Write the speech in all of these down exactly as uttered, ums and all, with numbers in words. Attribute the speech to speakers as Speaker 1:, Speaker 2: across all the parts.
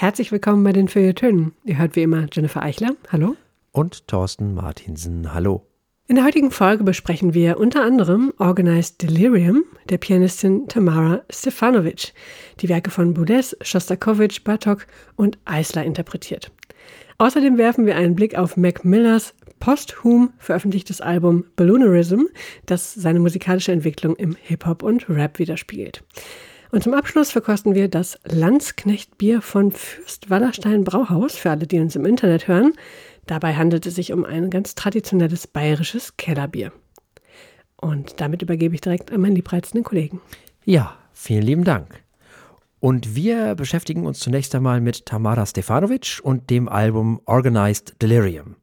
Speaker 1: Herzlich willkommen bei den Feuilletönen. Ihr hört wie immer Jennifer Eichler, hallo.
Speaker 2: Und Thorsten Martinsen, hallo.
Speaker 1: In der heutigen Folge besprechen wir unter anderem Organized Delirium der Pianistin Tamara Stefanovic, die Werke von Boulez, Schostakowitsch, Bartók und Eisler interpretiert. Außerdem werfen wir einen Blick auf Mac Millers posthum veröffentlichtes Album Balloonerism, das seine musikalische Entwicklung im Hip-Hop und Rap widerspiegelt. Und zum Abschluss verkosten wir das Landsknecht-Bier von Fürst Wallerstein Brauhaus, für alle, die uns im Internet hören. Dabei handelt es sich um ein ganz traditionelles bayerisches Kellerbier. Und damit übergebe ich direkt an meinen liebreizenden Kollegen.
Speaker 2: Ja, vielen lieben Dank. Und wir beschäftigen uns zunächst einmal mit Tamara Stefanovic und dem Album Organized Delirium.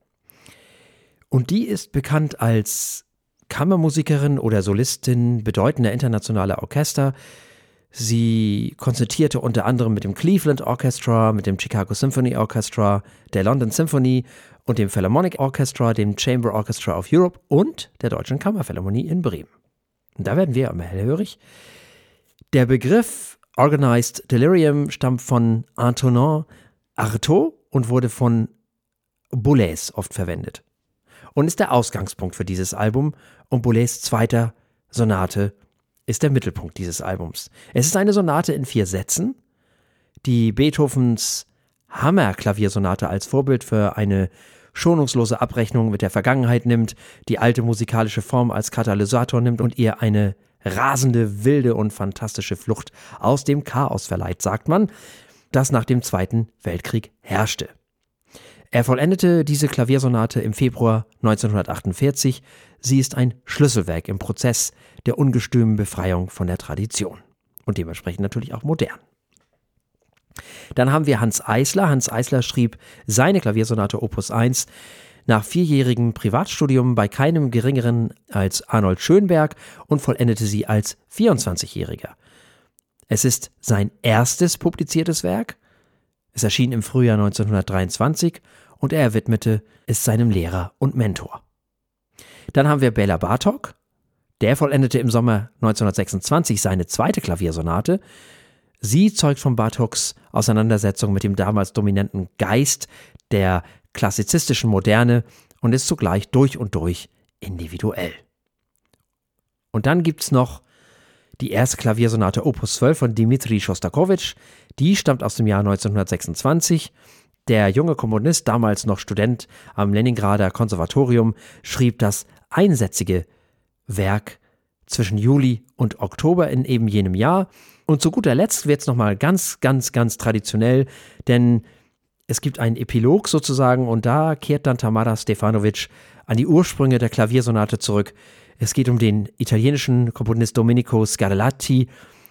Speaker 2: Und die ist bekannt als Kammermusikerin oder Solistin bedeutender internationaler Orchester. Sie konzertierte unter anderem mit dem Cleveland Orchestra, mit dem Chicago Symphony Orchestra, der London Symphony und dem Philharmonic Orchestra, dem Chamber Orchestra of Europe und der Deutschen Kammerphilharmonie in Bremen. Und da werden wir immer hellhörig. Der Begriff Organized Delirium stammt von Antonin Artaud und wurde von Boulez oft verwendet. Und ist der Ausgangspunkt für dieses Album und Boulez' zweiter Sonate ist der Mittelpunkt dieses Albums. Es ist eine Sonate in vier Sätzen, die Beethovens Hammer-Klaviersonate als Vorbild für eine schonungslose Abrechnung mit der Vergangenheit nimmt, die alte musikalische Form als Katalysator nimmt und ihr eine rasende, wilde und fantastische Flucht aus dem Chaos verleiht, sagt man, das nach dem Zweiten Weltkrieg herrschte. Er vollendete diese Klaviersonate im Februar neunzehnhundertachtundvierzig. Sie ist ein Schlüsselwerk im Prozess der ungestümen Befreiung von der Tradition und dementsprechend natürlich auch modern. Dann haben wir Hanns Eisler. Hanns Eisler schrieb seine Klaviersonate Opus eins nach vierjährigem Privatstudium bei keinem geringeren als Arnold Schönberg und vollendete sie als vierundzwanzigjähriger. Es ist sein erstes publiziertes Werk. Es erschien im Frühjahr neunzehnhundertdreiundzwanzig und er widmete es seinem Lehrer und Mentor. Dann haben wir Béla Bartók. Der vollendete im Sommer neunzehnhundertsechsundzwanzig seine zweite Klaviersonate. Sie zeugt von Bartóks Auseinandersetzung mit dem damals dominanten Geist der klassizistischen Moderne und ist zugleich durch und durch individuell. Und dann gibt's noch die erste Klaviersonate Opus zwölf von Dmitri Schostakowitsch. Die stammt aus dem Jahr neunzehnhundertsechsundzwanzig. Der junge Komponist, damals noch Student am Leningrader Konservatorium, schrieb das einsätzige Werk zwischen Juli und Oktober in eben jenem Jahr. Und zu guter Letzt wird es nochmal ganz, ganz, ganz traditionell, denn es gibt einen Epilog sozusagen und da kehrt dann Tamara Stefanovic an die Ursprünge der Klaviersonate zurück. Es geht um den italienischen Komponist Domenico Scarlatti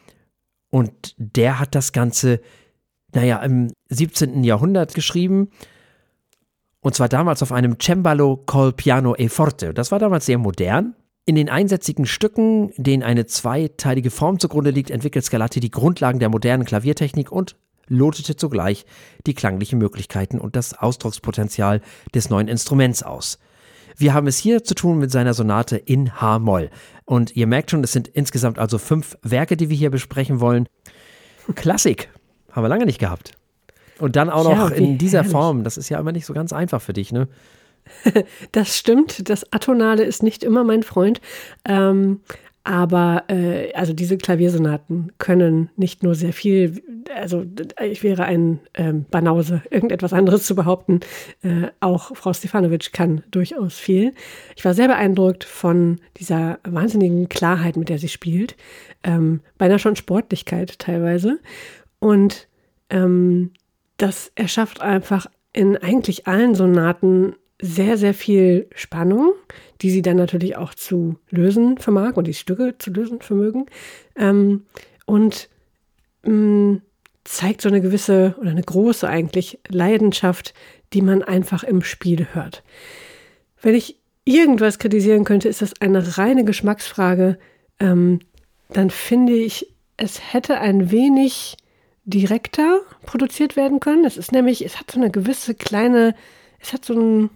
Speaker 2: und der hat das Ganze, naja, im siebzehnten Jahrhundert geschrieben und zwar damals auf einem Cembalo col piano e forte. Das war damals sehr modern. In den einsätzigen Stücken, denen eine zweiteilige Form zugrunde liegt, entwickelt Scarlatti die Grundlagen der modernen Klaviertechnik und lotete zugleich die klanglichen Möglichkeiten und das Ausdruckspotenzial des neuen Instruments aus. Wir haben es hier zu tun mit seiner Sonate in H-Moll. Und ihr merkt schon, es sind insgesamt also fünf Werke, die wir hier besprechen wollen. Klassik. Haben wir lange nicht gehabt. Und dann auch noch ja, in dieser herrlich. Form. Das ist ja immer nicht so ganz einfach für dich, ne?
Speaker 1: Das stimmt. Das Atonale ist nicht immer mein Freund. Ähm, aber äh, also diese Klaviersonaten können nicht nur sehr viel, also ich wäre ein ähm, Banause, irgendetwas anderes zu behaupten. Äh, auch Frau Stefanovic kann durchaus viel. Ich war sehr beeindruckt von dieser wahnsinnigen Klarheit, mit der sie spielt. Ähm, beinahe schon Sportlichkeit teilweise. Und ähm, das erschafft einfach in eigentlich allen Sonaten sehr, sehr viel Spannung, die sie dann natürlich auch zu lösen vermag und die Stücke zu lösen vermögen. Ähm, und mh, zeigt so eine gewisse oder eine große eigentlich Leidenschaft, die man einfach im Spiel hört. Wenn ich irgendwas kritisieren könnte, ist das eine reine Geschmacksfrage. Ähm, dann finde ich, es hätte ein wenig direkter produziert werden können. Es ist nämlich, es hat so eine gewisse kleine, es hat so ein,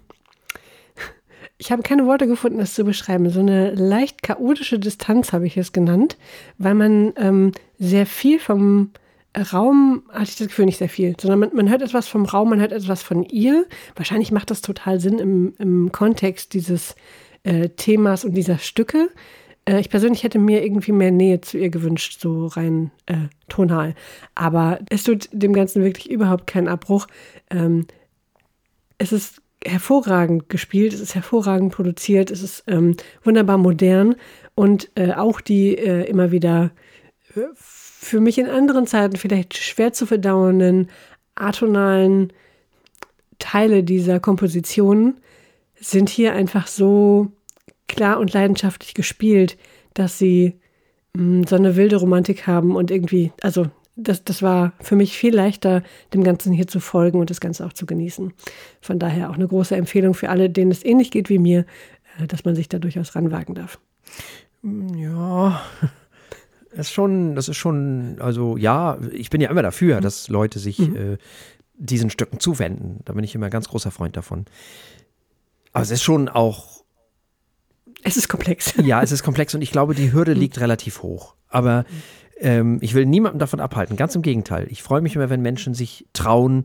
Speaker 1: ich habe keine Worte gefunden, das zu beschreiben, so eine leicht chaotische Distanz habe ich es genannt, weil man ähm, sehr viel vom Raum hatte ich das Gefühl nicht sehr viel, sondern man, man hört etwas vom Raum, man hört etwas von ihr. Wahrscheinlich macht das total Sinn im, im Kontext dieses äh, Themas und dieser Stücke. Äh, ich persönlich hätte mir irgendwie mehr Nähe zu ihr gewünscht, so rein äh, tonal. Aber es tut dem Ganzen wirklich überhaupt keinen Abbruch. Ähm, es ist hervorragend gespielt, es ist hervorragend produziert, es ist ähm, wunderbar modern und äh, auch die äh, immer wieder äh, für mich in anderen Zeiten vielleicht schwer zu verdauenden atonalen Teile dieser Kompositionen sind hier einfach so klar und leidenschaftlich gespielt, dass sie mh, so eine wilde Romantik haben und irgendwie, also das, das war für mich viel leichter, dem Ganzen hier zu folgen und das Ganze auch zu genießen. Von daher auch eine große Empfehlung für alle, denen es ähnlich geht wie mir, dass man sich da durchaus ranwagen darf.
Speaker 2: Ja, das ist schon, das ist schon, also ja, ich bin ja immer dafür, dass Leute sich mhm. äh, diesen Stücken zuwenden. Da bin ich immer ein ganz großer Freund davon. Aber es ist schon auch...
Speaker 1: Es ist komplex.
Speaker 2: Ja, es ist komplex und ich glaube, die Hürde liegt relativ hoch. Aber ähm, ich will niemanden davon abhalten, ganz im Gegenteil. Ich freue mich immer, wenn Menschen sich trauen,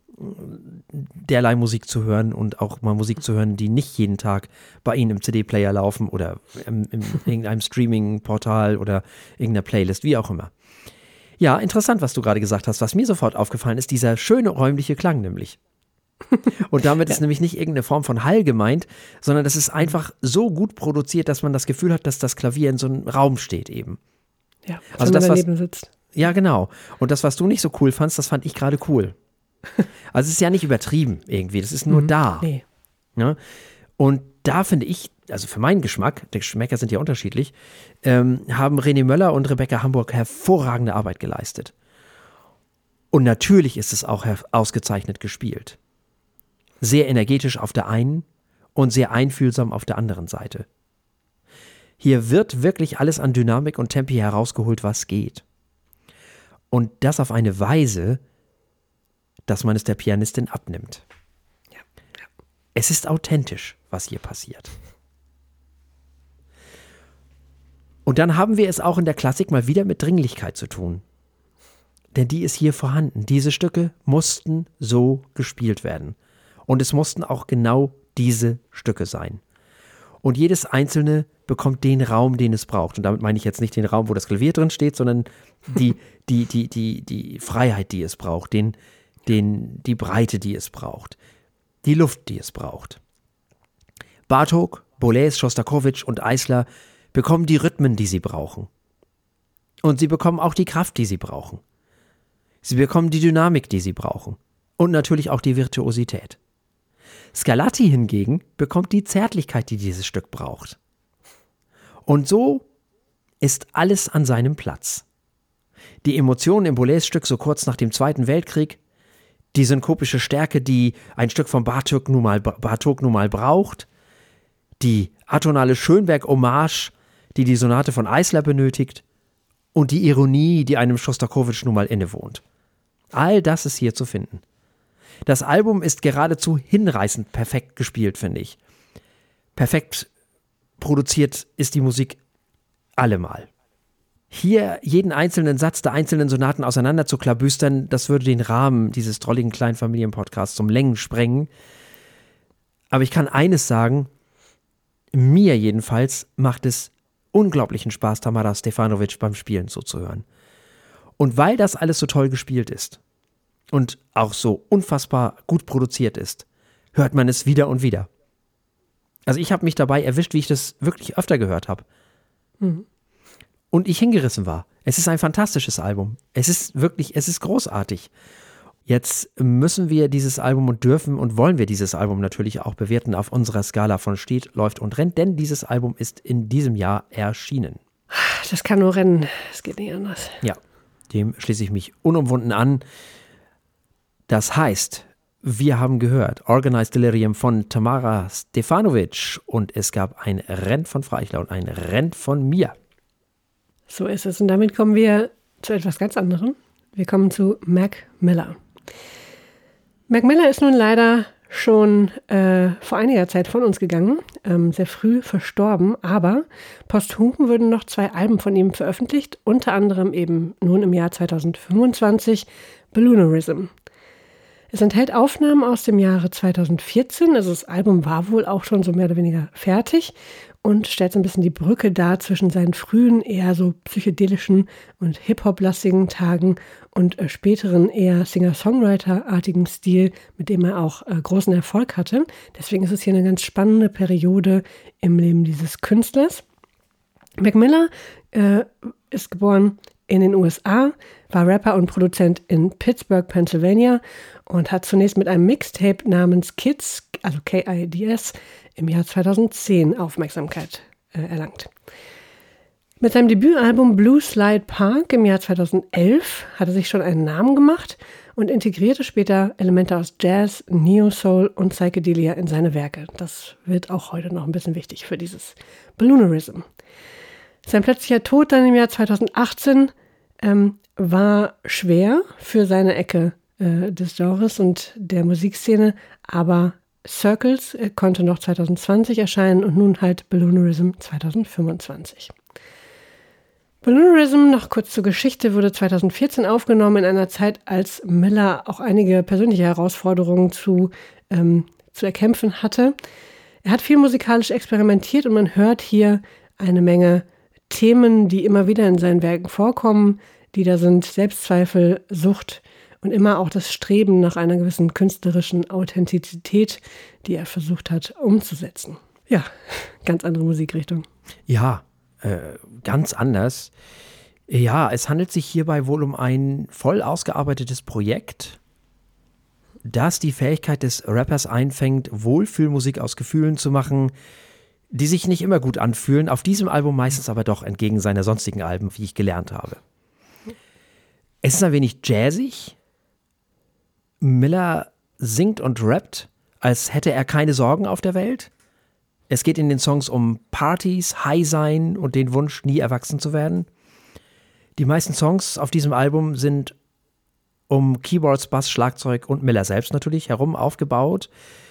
Speaker 2: derlei Musik zu hören und auch mal Musik zu hören, die nicht jeden Tag bei Ihnen im C D-Player laufen oder in, in irgendeinem Streaming-Portal oder irgendeiner Playlist, wie auch immer. Ja, interessant, was du gerade gesagt hast. Was mir sofort aufgefallen ist, dieser schöne räumliche Klang nämlich. Und damit ist ja. nämlich nicht irgendeine Form von Hall gemeint, sondern das ist einfach so gut produziert, dass man das Gefühl hat, dass das Klavier in so einem Raum steht eben.
Speaker 1: Ja,
Speaker 2: also
Speaker 1: wenn
Speaker 2: das,
Speaker 1: man
Speaker 2: was,
Speaker 1: daneben sitzt.
Speaker 2: Ja, genau. Und das, was du nicht so cool fandst, das fand ich gerade cool. Also es ist ja nicht übertrieben irgendwie, das ist nur
Speaker 1: mhm.
Speaker 2: da.
Speaker 1: Nee.
Speaker 2: Ja? Und da finde ich, also für meinen Geschmack, die Geschmäcker sind ja unterschiedlich, ähm, haben René Möller und Rebecca Hamburg hervorragende Arbeit geleistet. Und natürlich ist es auch ausgezeichnet gespielt. Sehr energetisch auf der einen und sehr einfühlsam auf der anderen Seite. Hier wird wirklich alles an Dynamik und Tempi herausgeholt, was geht. Und das auf eine Weise, dass man es der Pianistin abnimmt.
Speaker 1: Ja, ja.
Speaker 2: Es ist authentisch, was hier passiert. Und dann haben wir es auch in der Klassik mal wieder mit Dringlichkeit zu tun. Denn die ist hier vorhanden. Diese Stücke mussten so gespielt werden. Und es mussten auch genau diese Stücke sein. Und jedes einzelne bekommt den Raum, den es braucht. Und damit meine ich jetzt nicht den Raum, wo das Klavier drin steht, sondern die, die, die, die, die Freiheit, die es braucht, den Den, die Breite, die es braucht, die Luft, die es braucht. Bartók, Boulez, Schostakowitsch und Eisler bekommen die Rhythmen, die sie brauchen. Und sie bekommen auch die Kraft, die sie brauchen. Sie bekommen die Dynamik, die sie brauchen. Und natürlich auch die Virtuosität. Scarlatti hingegen bekommt die Zärtlichkeit, die dieses Stück braucht. Und so ist alles an seinem Platz. Die Emotionen im Boulez-Stück so kurz nach dem Zweiten Weltkrieg, die synkopische Stärke, die ein Stück von Bartók nun mal, Bartók nun mal braucht, die atonale Schönberg-Hommage, die die Sonate von Eisler benötigt und die Ironie, die einem Schostakowitsch nun mal innewohnt. All das ist hier zu finden. Das Album ist geradezu hinreißend perfekt gespielt, finde ich. Perfekt produziert ist die Musik allemal. Hier jeden einzelnen Satz der einzelnen Sonaten auseinander zu klabüstern, das würde den Rahmen dieses drolligen kleinen Familienpodcasts um Längen sprengen. Aber ich kann eines sagen, mir jedenfalls macht es unglaublichen Spaß, Tamara Stefanovic beim Spielen zuzuhören. Und weil das alles so toll gespielt ist und auch so unfassbar gut produziert ist, hört man es wieder und wieder. Also ich habe mich dabei erwischt, wie ich das wirklich öfter gehört habe. Mhm. Und ich hingerissen war. Es ist ein fantastisches Album. Es ist wirklich, es ist großartig. Jetzt müssen wir dieses Album und dürfen und wollen wir dieses Album natürlich auch bewerten auf unserer Skala von steht, läuft und rennt, denn dieses Album ist in diesem Jahr erschienen.
Speaker 1: Das kann nur rennen. Es geht nicht anders.
Speaker 2: Ja, dem schließe ich mich unumwunden an. Das heißt, wir haben gehört Organized Delirium von Tamara Stefanovic und es gab ein Renn von Freichler und ein Renn von mir.
Speaker 1: So ist es. Und damit kommen wir zu etwas ganz anderem. Wir kommen zu Mac Miller. Mac Miller ist nun leider schon äh, vor einiger Zeit von uns gegangen, ähm, sehr früh verstorben, aber posthum wurden noch zwei Alben von ihm veröffentlicht, unter anderem eben nun im Jahr zweitausendfünfundzwanzig Balloonerism. Es enthält Aufnahmen aus dem Jahre zweitausendvierzehn, also das Album war wohl auch schon so mehr oder weniger fertig und stellt so ein bisschen die Brücke dar zwischen seinen frühen, eher so psychedelischen und Hip-Hop-lastigen Tagen und äh, späteren, eher Singer-Songwriter-artigen Stil, mit dem er auch äh, großen Erfolg hatte. Deswegen ist es hier eine ganz spannende Periode im Leben dieses Künstlers. Mac Miller äh, ist geboren in den U S A, war Rapper und Produzent in Pittsburgh, Pennsylvania und hat zunächst mit einem Mixtape namens Kids, also K I D S, im Jahr zweitausendzehn Aufmerksamkeit äh, erlangt. Mit seinem Debütalbum Blue Slide Park im Jahr zweitausendelf hat er sich schon einen Namen gemacht und integrierte später Elemente aus Jazz, Neo-Soul und Psychedelia in seine Werke. Das wird auch heute noch ein bisschen wichtig für dieses Balloonerism. Sein plötzlicher Tod dann im Jahr zweitausendachtzehn ähm, war schwer für seine Ecke äh, des Genres und der Musikszene, aber Circles äh, konnte noch zweitausendzwanzig erscheinen und nun halt Balloonerism zweitausendfünfundzwanzig. Balloonerism, noch kurz zur Geschichte, wurde zweitausendvierzehn aufgenommen in einer Zeit, als Miller auch einige persönliche Herausforderungen zu, ähm, zu erkämpfen hatte. Er hat viel musikalisch experimentiert und man hört hier eine Menge Themen, die immer wieder in seinen Werken vorkommen, die da sind Selbstzweifel, Sucht und immer auch das Streben nach einer gewissen künstlerischen Authentizität, die er versucht hat umzusetzen. Ja, ganz andere Musikrichtung.
Speaker 2: Ja, äh, ganz anders. Ja, es handelt sich hierbei wohl um ein voll ausgearbeitetes Projekt, das die Fähigkeit des Rappers einfängt, Wohlfühlmusik aus Gefühlen zu machen, die sich nicht immer gut anfühlen, auf diesem Album meistens aber doch entgegen seiner sonstigen Alben, wie ich gelernt habe. Es ist ein wenig jazzig. Miller singt und rappt, als hätte er keine Sorgen auf der Welt. Es geht in den Songs um Partys, High sein und den Wunsch, nie erwachsen zu werden. Die meisten Songs auf diesem Album sind um Keyboards, Bass, Schlagzeug und Miller selbst natürlich herum aufgebaut.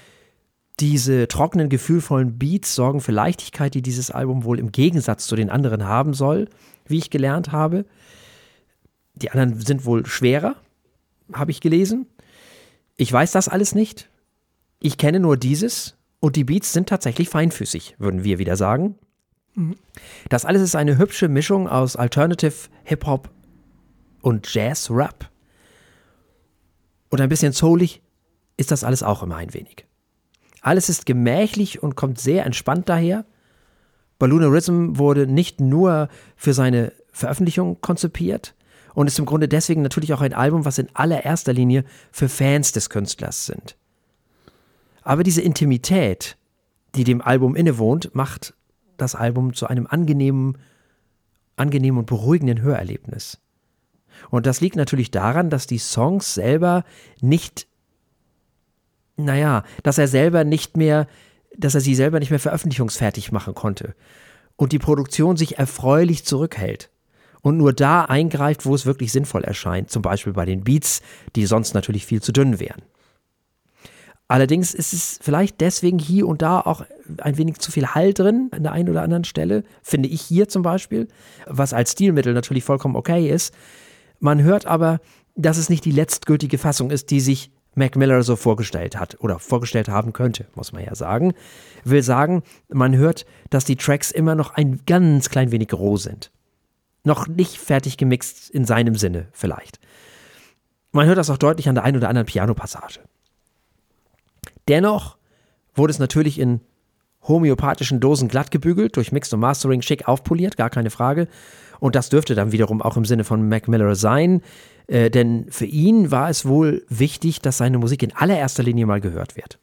Speaker 2: Diese trockenen, gefühlvollen Beats sorgen für Leichtigkeit, die dieses Album wohl im Gegensatz zu den anderen haben soll, wie ich gelernt habe. Die anderen sind wohl schwerer, habe ich gelesen. Ich weiß das alles nicht. Ich kenne nur dieses und die Beats sind tatsächlich feinfüßig, würden wir wieder sagen. Mhm. Das alles ist eine hübsche Mischung aus Alternative, Hip-Hop und Jazz-Rap. Und ein bisschen soulig ist das alles auch immer ein wenig. Alles ist gemächlich und kommt sehr entspannt daher. Balloonerism wurde nicht nur für seine Veröffentlichung konzipiert und ist im Grunde deswegen natürlich auch ein Album, was in allererster Linie für Fans des Künstlers sind. Aber diese Intimität, die dem Album innewohnt, macht das Album zu einem angenehmen, angenehmen und beruhigenden Hörerlebnis. Und das liegt natürlich daran, dass die Songs selber nicht Naja, dass er selber nicht mehr, dass er sie selber nicht mehr veröffentlichungsfertig machen konnte und die Produktion sich erfreulich zurückhält und nur da eingreift, wo es wirklich sinnvoll erscheint, zum Beispiel bei den Beats, die sonst natürlich viel zu dünn wären. Allerdings ist es vielleicht deswegen hier und da auch ein wenig zu viel Hall drin an der einen oder anderen Stelle, finde ich hier zum Beispiel, was als Stilmittel natürlich vollkommen okay ist. Man hört aber, dass es nicht die letztgültige Fassung ist, die sich Mac Miller so vorgestellt hat oder vorgestellt haben könnte, muss man ja sagen. Will sagen, man hört, dass die Tracks immer noch ein ganz klein wenig roh sind. Noch nicht fertig gemixt in seinem Sinne vielleicht. Man hört das auch deutlich an der einen oder anderen Pianopassage. Dennoch wurde es natürlich in homöopathischen Dosen glatt gebügelt, durch Mix und Mastering schick aufpoliert, gar keine Frage. Und das dürfte dann wiederum auch im Sinne von Mac Miller sein. Äh, denn für ihn war es wohl wichtig, dass seine Musik in allererster Linie mal gehört wird.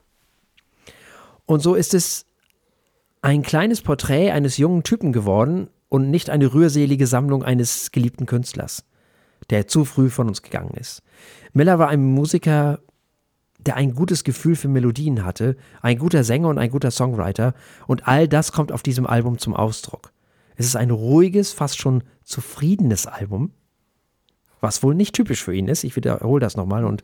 Speaker 2: Und so ist es ein kleines Porträt eines jungen Typen geworden und nicht eine rührselige Sammlung eines geliebten Künstlers, der zu früh von uns gegangen ist. Miller war ein Musiker, der ein gutes Gefühl für Melodien hatte, ein guter Sänger und ein guter Songwriter, und all das kommt auf diesem Album zum Ausdruck. Es ist ein ruhiges, fast schon zufriedenes Album, was wohl nicht typisch für ihn ist. Ich wiederhole das nochmal und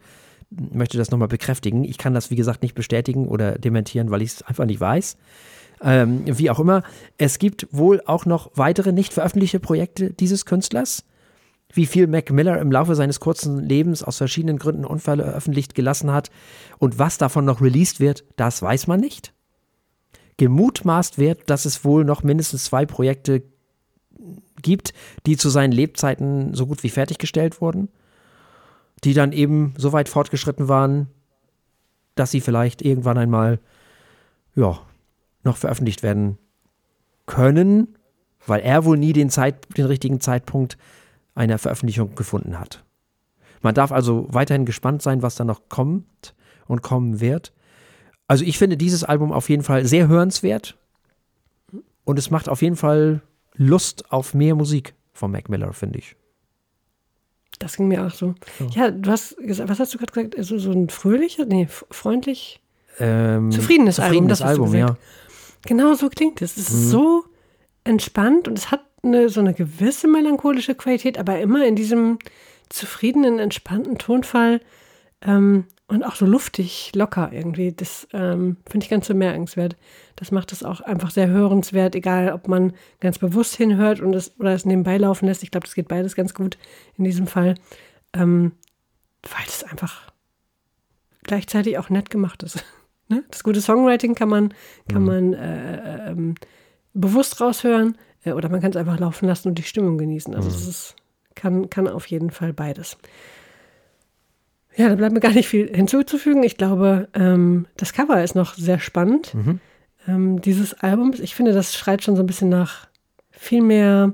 Speaker 2: möchte das nochmal bekräftigen. Ich kann das, wie gesagt, nicht bestätigen oder dementieren, weil ich es einfach nicht weiß. Ähm, wie auch immer, es gibt wohl auch noch weitere nicht veröffentlichte Projekte dieses Künstlers. Wie viel Mac Miller im Laufe seines kurzen Lebens aus verschiedenen Gründen unveröffentlicht gelassen hat und was davon noch released wird, das weiß man nicht. Gemutmaßt wird, dass es wohl noch mindestens zwei Projekte gibt, die zu seinen Lebzeiten so gut wie fertiggestellt wurden, die dann eben so weit fortgeschritten waren, dass sie vielleicht irgendwann einmal ja, noch veröffentlicht werden können, weil er wohl nie den, Zeit, den richtigen Zeitpunkt einer Veröffentlichung gefunden hat. Man darf also weiterhin gespannt sein, was da noch kommt und kommen wird. Also ich finde dieses Album auf jeden Fall sehr hörenswert und es macht auf jeden Fall Lust auf mehr Musik von Mac Miller, finde ich.
Speaker 1: Das ging mir auch so. Ja, ja du hast gesagt, was hast du gerade gesagt? Also so ein fröhlicher, nee, freundlich,
Speaker 2: ähm,
Speaker 1: zufriedenes, zufriedenes Album. Das
Speaker 2: Album, ja.
Speaker 1: Genau so klingt es. Es ist mhm. so entspannt und es hat eine, so eine gewisse melancholische Qualität, aber immer in diesem zufriedenen, entspannten Tonfall ähm, und auch so luftig, locker irgendwie. Das ähm, finde ich ganz bemerkenswert. Das macht es auch einfach sehr hörenswert, egal ob man ganz bewusst hinhört und es, oder es nebenbei laufen lässt. Ich glaube, das geht beides ganz gut in diesem Fall, ähm, weil es einfach gleichzeitig auch nett gemacht ist. Ne? Das gute Songwriting kann man, kann mhm. man äh, ähm, bewusst raushören äh, oder man kann es einfach laufen lassen und die Stimmung genießen. Also es mhm. ist, kann, kann auf jeden Fall beides. Ja, da bleibt mir gar nicht viel hinzuzufügen. Ich glaube, ähm, das Cover ist noch sehr spannend. Mhm. Ähm, dieses Albums, ich finde, das schreit schon so ein bisschen nach viel mehr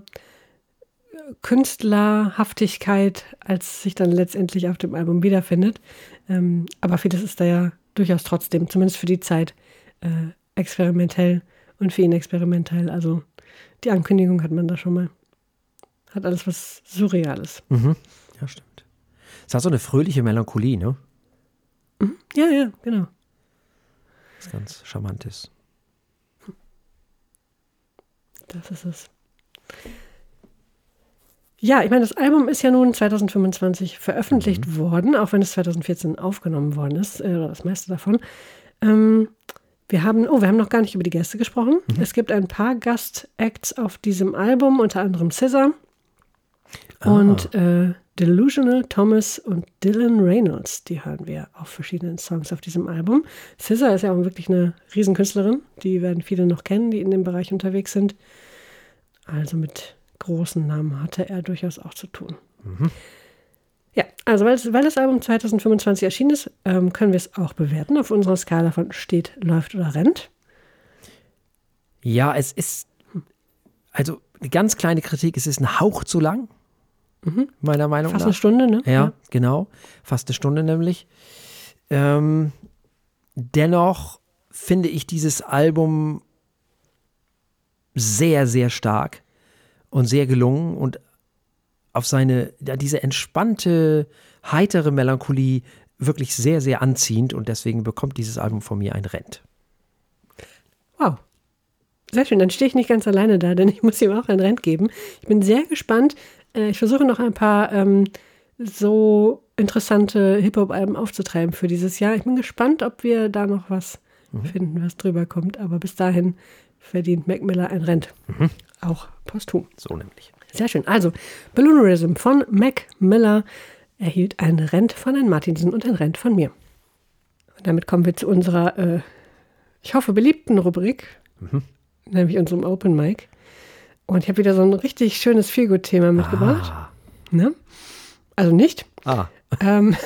Speaker 1: Künstlerhaftigkeit, als sich dann letztendlich auf dem Album wiederfindet. Ähm, aber vieles ist da ja durchaus trotzdem, zumindest für die Zeit, äh, experimentell und für ihn experimentell. Also die Ankündigung hat man da schon mal. Hat alles was Surreales.
Speaker 2: Mhm. Ja, stimmt. Es hat so eine fröhliche Melancholie, ne?
Speaker 1: Mhm. Ja, ja, genau.
Speaker 2: Was ganz charmant ist.
Speaker 1: Das ist es. Ja, ich meine, das Album ist ja nun zwanzig fünfundzwanzig veröffentlicht mhm. worden, auch wenn es zwanzig vierzehn aufgenommen worden ist, äh, oder das meiste davon. Ähm, wir haben, oh, wir haben noch gar nicht über die Gäste gesprochen. Mhm. Es gibt ein paar Gast-Acts auf diesem Album, unter anderem S Z A ah. und äh, Delusional, Thomas und Dylan Reynolds. Die hören wir auf verschiedenen Songs auf diesem Album. S Z A ist ja auch wirklich eine Riesenkünstlerin. Die werden viele noch kennen, die in dem Bereich unterwegs sind. Also mit großen Namen hatte er durchaus auch zu tun. Mhm. Ja, also weil, weil das Album zwanzig fünfundzwanzig erschienen ist, ähm, können wir es auch bewerten auf unserer Skala von steht, läuft oder rennt.
Speaker 2: Ja, es ist, also eine ganz kleine Kritik, es ist ein Hauch zu lang, mhm. meiner Meinung
Speaker 1: Fast
Speaker 2: nach.
Speaker 1: Fast eine Stunde, ne?
Speaker 2: Ja, ja, genau, fast eine Stunde nämlich. Ähm, dennoch finde ich dieses Album sehr, sehr stark und sehr gelungen und auf seine, ja, diese entspannte, heitere Melancholie wirklich sehr, sehr anziehend und deswegen bekommt dieses Album von mir ein Rent.
Speaker 1: Wow. Sehr schön, dann stehe ich nicht ganz alleine da, denn ich muss ihm auch ein Rent geben. Ich bin sehr gespannt. Ich versuche noch ein paar ähm, so interessante Hip-Hop-Alben aufzutreiben für dieses Jahr. Ich bin gespannt, ob wir da noch was mhm. finden, was drüber kommt. Aber bis dahin verdient Mac Miller ein Rent. Mhm. Auch posthum.
Speaker 2: So nämlich.
Speaker 1: Sehr schön. Also, Balloonerism von Mac Miller erhielt ein Rent von Herrn Martinsen und ein Rent von mir. Und damit kommen wir zu unserer, äh, ich hoffe, beliebten Rubrik, mhm. nämlich unserem Open Mic. Und ich habe wieder so ein richtig schönes Feelgood-Thema mitgebracht.
Speaker 2: Ah.
Speaker 1: Ne? Also nicht.
Speaker 2: Ah.
Speaker 1: Ähm,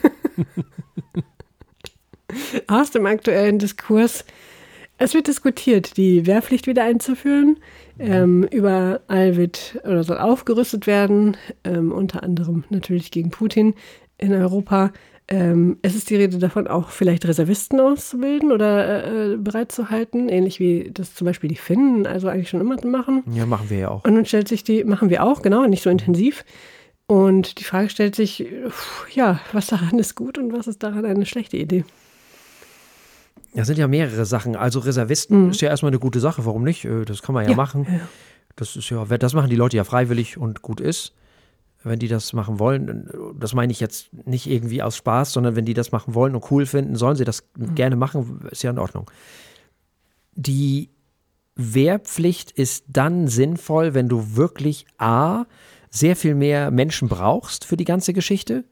Speaker 1: aus dem aktuellen Diskurs. Es wird diskutiert, die Wehrpflicht wieder einzuführen. Ähm, überall wird oder soll aufgerüstet werden, ähm, unter anderem natürlich gegen Putin in Europa. Ähm, es ist die Rede davon, auch vielleicht Reservisten auszubilden oder äh, bereitzuhalten, ähnlich wie das zum Beispiel die Finnen also eigentlich schon immer machen.
Speaker 2: Ja, machen wir ja auch.
Speaker 1: Und nun stellt sich die, machen wir auch, genau, nicht so intensiv. Und die Frage stellt sich, ja, was daran ist gut und was ist daran eine schlechte Idee?
Speaker 2: Das sind ja mehrere Sachen. Also Reservisten mhm. ist ja erstmal eine gute Sache. Warum nicht? Das kann man ja, ja machen. Ja. Das ist ja, das machen die Leute ja freiwillig und gut ist. wenn die das machen wollen, das meine ich jetzt nicht irgendwie aus Spaß, sondern wenn die das machen wollen und cool finden, sollen sie das mhm. gerne machen, ist ja in Ordnung. Die Wehrpflicht ist dann sinnvoll, wenn du wirklich A, sehr viel mehr Menschen brauchst für die ganze Geschichte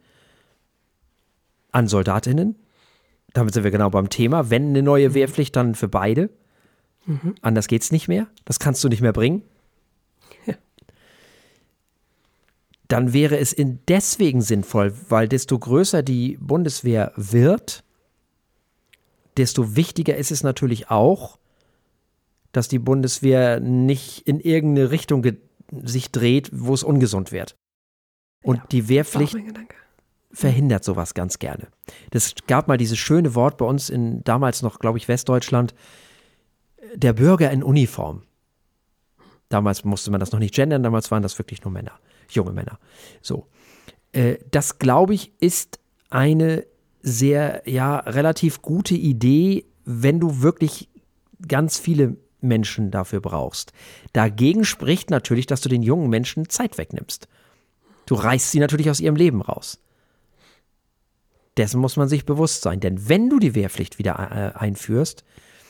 Speaker 2: an Soldatinnen. Damit sind wir genau beim Thema. Wenn eine neue Wehrpflicht, dann für beide. Mhm. Anders geht's nicht mehr. Das kannst du nicht mehr bringen. Ja. Dann wäre es in deswegen sinnvoll, weil desto größer die Bundeswehr wird, desto wichtiger ist es natürlich auch, dass die Bundeswehr nicht in irgendeine Richtung ge- sich dreht, wo es ungesund wird. Und ja, die Wehrpflicht verhindert sowas ganz gerne. Das gab mal dieses schöne Wort bei uns in damals noch, glaube ich, Westdeutschland, der Bürger in Uniform. Damals musste man das noch nicht gendern, damals waren das wirklich nur Männer, junge Männer. So. Äh, das, glaube ich, ist eine sehr, ja, relativ gute Idee, wenn du wirklich ganz viele Menschen dafür brauchst. Dagegen spricht natürlich, dass du den jungen Menschen Zeit wegnimmst. Du reißt sie natürlich aus ihrem Leben raus. Dessen muss man sich bewusst sein. Denn wenn du die Wehrpflicht wieder äh, einführst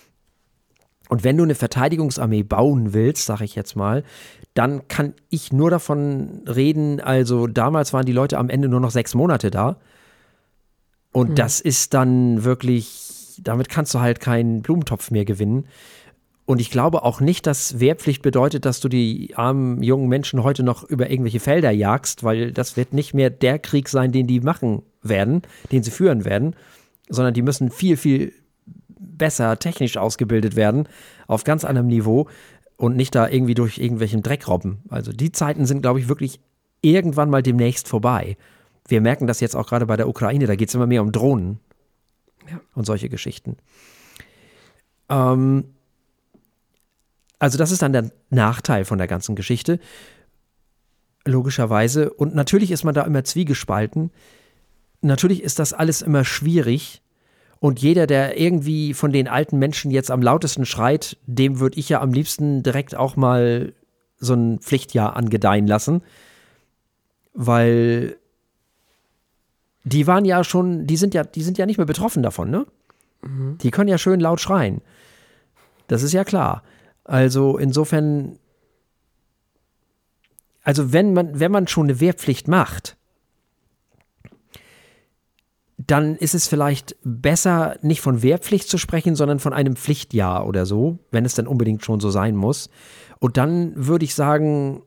Speaker 2: und wenn du eine Verteidigungsarmee bauen willst, sage ich jetzt mal, dann kann ich nur davon reden, also damals waren die Leute am Ende nur noch sechs Monate da. Und mhm. das ist dann wirklich, damit kannst du halt keinen Blumentopf mehr gewinnen. Und ich glaube auch nicht, dass Wehrpflicht bedeutet, dass du die armen jungen Menschen heute noch über irgendwelche Felder jagst, weil das wird nicht mehr der Krieg sein, den die machen werden, den sie führen werden, sondern die müssen viel, viel besser technisch ausgebildet werden, auf ganz anderem Niveau und nicht da irgendwie durch irgendwelchen Dreck robben. Also die Zeiten sind, glaube ich, wirklich irgendwann mal demnächst vorbei. Wir merken das jetzt auch gerade bei der Ukraine, da geht es immer mehr um Drohnen ja. und solche Geschichten. Ähm, Also das ist dann der Nachteil von der ganzen Geschichte, logischerweise. Und natürlich ist man da immer zwiegespalten. Natürlich ist das alles immer schwierig. Und jeder, der irgendwie von den alten Menschen jetzt am lautesten schreit, dem würde ich ja am liebsten direkt auch mal so ein Pflichtjahr angedeihen lassen. Weil die waren ja schon, die sind ja, die sind ja nicht mehr betroffen davon, ne? Mhm. Die können ja schön laut schreien. Das ist ja klar. Also insofern, also wenn man, wenn man schon eine Wehrpflicht macht, dann ist es vielleicht besser, nicht von Wehrpflicht zu sprechen, sondern von einem Pflichtjahr oder so, wenn es dann unbedingt schon so sein muss. Und dann würde ich sagen,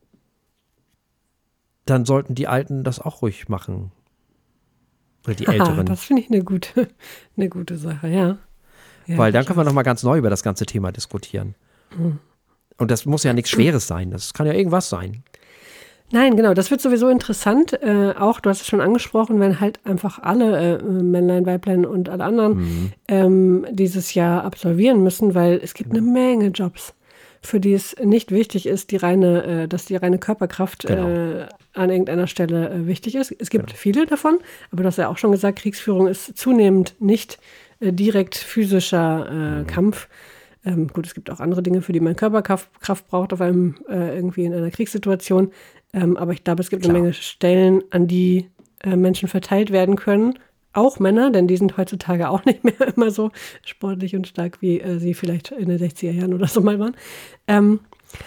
Speaker 2: dann sollten die Alten das auch ruhig machen. Oder die Älteren.
Speaker 1: Ah, das finde ich eine gute, eine gute Sache, ja. ja
Speaker 2: Weil dann können wir nochmal ganz neu über das ganze Thema diskutieren. Und das muss ja nichts Schweres sein. Das kann ja irgendwas sein.
Speaker 1: Nein, genau. Das wird sowieso interessant. Äh, auch, du hast es schon angesprochen, wenn halt einfach alle äh, Männlein, Weiblein und alle anderen mhm. ähm, dieses Jahr absolvieren müssen, weil es gibt genau. eine Menge Jobs, für die es nicht wichtig ist, die reine, äh, dass die reine Körperkraft genau. äh, an irgendeiner Stelle äh, wichtig ist. Es gibt genau. viele davon, aber du hast ja auch schon gesagt, Kriegsführung ist zunehmend nicht äh, direkt physischer äh, mhm. Kampf. Ähm, gut, es gibt auch andere Dinge, für die man Körperkraft Kraft braucht, auf einem äh, irgendwie in einer Kriegssituation. Ähm, aber ich glaube, es gibt Klar. eine Menge Stellen, an die äh, Menschen verteilt werden können. Auch Männer, denn die sind heutzutage auch nicht mehr immer so sportlich und stark, wie äh, sie vielleicht in den sechziger Jahren oder so mal waren. Ähm,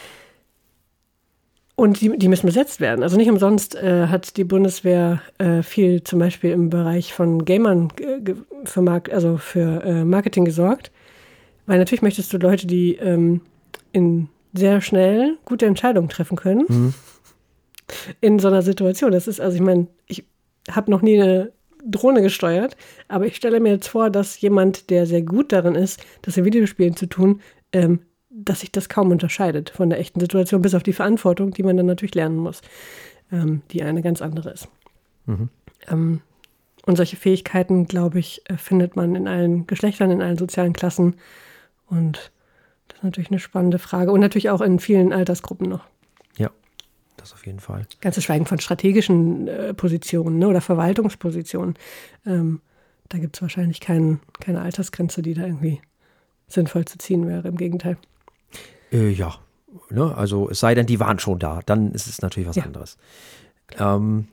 Speaker 1: und die, die müssen besetzt werden. Also nicht umsonst äh, hat die Bundeswehr äh, viel zum Beispiel im Bereich von Gamern äh, für, Mark- also für äh, Marketing gesorgt. Weil natürlich möchtest du Leute, die ähm, in sehr schnell gute Entscheidungen treffen können mhm. in so einer Situation. Das ist, also ich meine, ich habe noch nie eine Drohne gesteuert, aber ich stelle mir jetzt vor, dass jemand, der sehr gut darin ist, das in Videospielen zu tun, ähm, dass sich das kaum unterscheidet von der echten Situation, bis auf die Verantwortung, die man dann natürlich lernen muss, ähm, die eine ganz andere ist. Mhm. Ähm, und solche Fähigkeiten, glaube ich, findet man in allen Geschlechtern, in allen sozialen Klassen. Und das ist natürlich eine spannende Frage. Und natürlich auch in vielen Altersgruppen noch.
Speaker 2: Ja, das auf jeden Fall.
Speaker 1: Ganz zu schweigen von strategischen äh, Positionen, ne, oder Verwaltungspositionen. Ähm, da gibt es wahrscheinlich kein, keine Altersgrenze, die da irgendwie sinnvoll zu ziehen wäre. Im Gegenteil.
Speaker 2: Äh, ja, ne? Also es sei denn, die waren schon da. Dann ist es natürlich was ja. anderes. Ähm,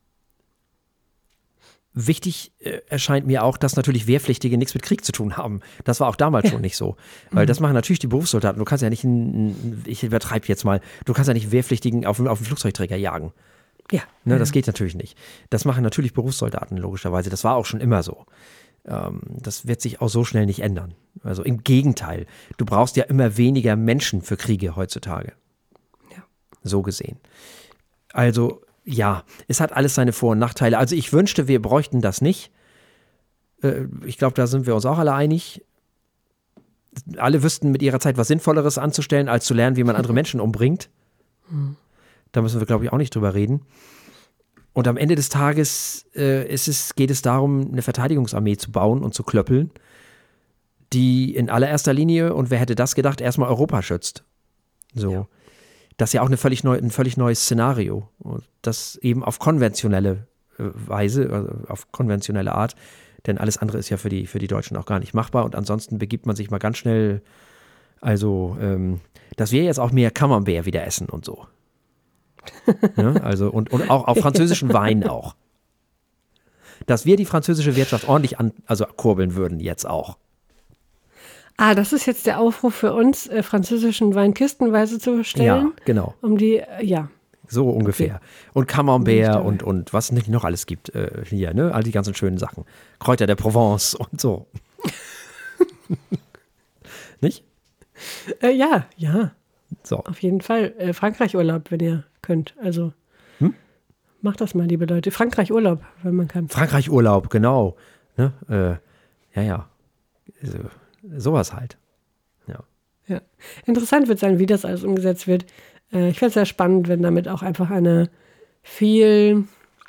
Speaker 2: wichtig äh, erscheint mir auch, dass natürlich Wehrpflichtige nichts mit Krieg zu tun haben. Das war auch damals ja. schon nicht so. Weil mhm. das machen natürlich die Berufssoldaten. Du kannst ja nicht, ein, ich übertreibe jetzt mal, du kannst ja nicht Wehrpflichtigen auf, auf einen Flugzeugträger jagen.
Speaker 1: Ja.
Speaker 2: Ne,
Speaker 1: ja.
Speaker 2: Das geht natürlich nicht. Das machen natürlich Berufssoldaten, logischerweise. Das war auch schon immer so. Ähm, das wird sich auch so schnell nicht ändern. Also im Gegenteil. Du brauchst ja immer weniger Menschen für Kriege heutzutage.
Speaker 1: Ja.
Speaker 2: So gesehen. Also, ja, es hat alles seine Vor- und Nachteile. Also ich wünschte, wir bräuchten das nicht. Äh, ich glaube, da sind wir uns auch alle einig. Alle wüssten mit ihrer Zeit was Sinnvolleres anzustellen, als zu lernen, wie man andere Menschen umbringt.
Speaker 1: Mhm.
Speaker 2: Da müssen wir, glaube ich, auch nicht drüber reden. Und am Ende des Tages äh, ist es, geht es darum, eine Verteidigungsarmee zu bauen und zu klöppeln, die in allererster Linie, und wer hätte das gedacht, erstmal Europa schützt. So. Ja. Das ist ja auch eine völlig neu, ein völlig neues Szenario. Und das eben auf konventionelle äh, Weise, also auf konventionelle Art. Denn alles andere ist ja für die, für die Deutschen auch gar nicht machbar. Und ansonsten begibt man sich mal ganz schnell, also, ähm, dass wir jetzt auch mehr Camembert wieder essen und so. Ne? Also, und, und auch auf französischen Wein auch. Dass wir die französische Wirtschaft ordentlich an, also kurbeln würden jetzt auch.
Speaker 1: Ah, das ist jetzt der Aufruf für uns, äh, französischen Wein kistenweise zu bestellen.
Speaker 2: Ja, genau.
Speaker 1: Um die, äh, ja.
Speaker 2: So ungefähr. Okay. Und Camembert und, und was nicht noch alles gibt äh, hier, ne? All die ganzen schönen Sachen. Kräuter der Provence und so. Nicht?
Speaker 1: Äh, ja, ja.
Speaker 2: So.
Speaker 1: Auf jeden Fall. Äh, Frankreich-Urlaub, wenn ihr könnt. Also hm? macht das mal, liebe Leute. Frankreich-Urlaub, wenn man kann.
Speaker 2: Frankreich-Urlaub, genau. Ne? Äh, ja, ja. Also, sowas halt. Ja.
Speaker 1: Ja. Interessant wird sein, wie das alles umgesetzt wird. Äh, ich fände es sehr spannend, wenn damit auch einfach eine viel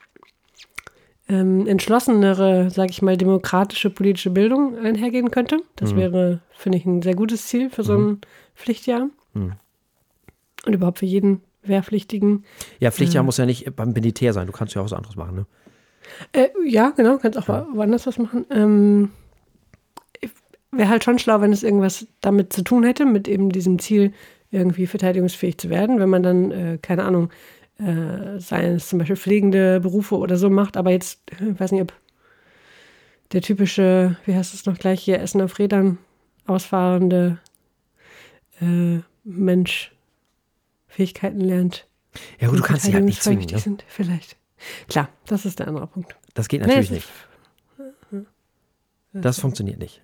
Speaker 1: ähm, entschlossenere, sage ich mal, demokratische politische Bildung einhergehen könnte. Das mhm. wäre, finde ich, ein sehr gutes Ziel für so ein mhm. Pflichtjahr. Mhm. Und überhaupt für jeden Wehrpflichtigen.
Speaker 2: Ja, Pflichtjahr äh, muss ja nicht beim Militär sein. Du kannst ja auch was anderes machen, ne?
Speaker 1: Äh, ja, genau. Kannst auch ja. woanders was machen. Ähm, wäre halt schon schlau, wenn es irgendwas damit zu tun hätte, mit eben diesem Ziel, irgendwie verteidigungsfähig zu werden. Wenn man dann, äh, keine Ahnung, äh, seien es zum Beispiel pflegende Berufe oder so macht. Aber jetzt, ich weiß nicht, ob der typische, wie heißt es noch gleich hier, Essen auf Rädern ausfahrende äh, Mensch Fähigkeiten lernt.
Speaker 2: Ja gut, du kannst sie halt nicht zwingen. Ne?
Speaker 1: Sind. Vielleicht. Klar, das ist der andere Punkt.
Speaker 2: Das geht natürlich
Speaker 1: nee,
Speaker 2: nicht. Das, das funktioniert nicht.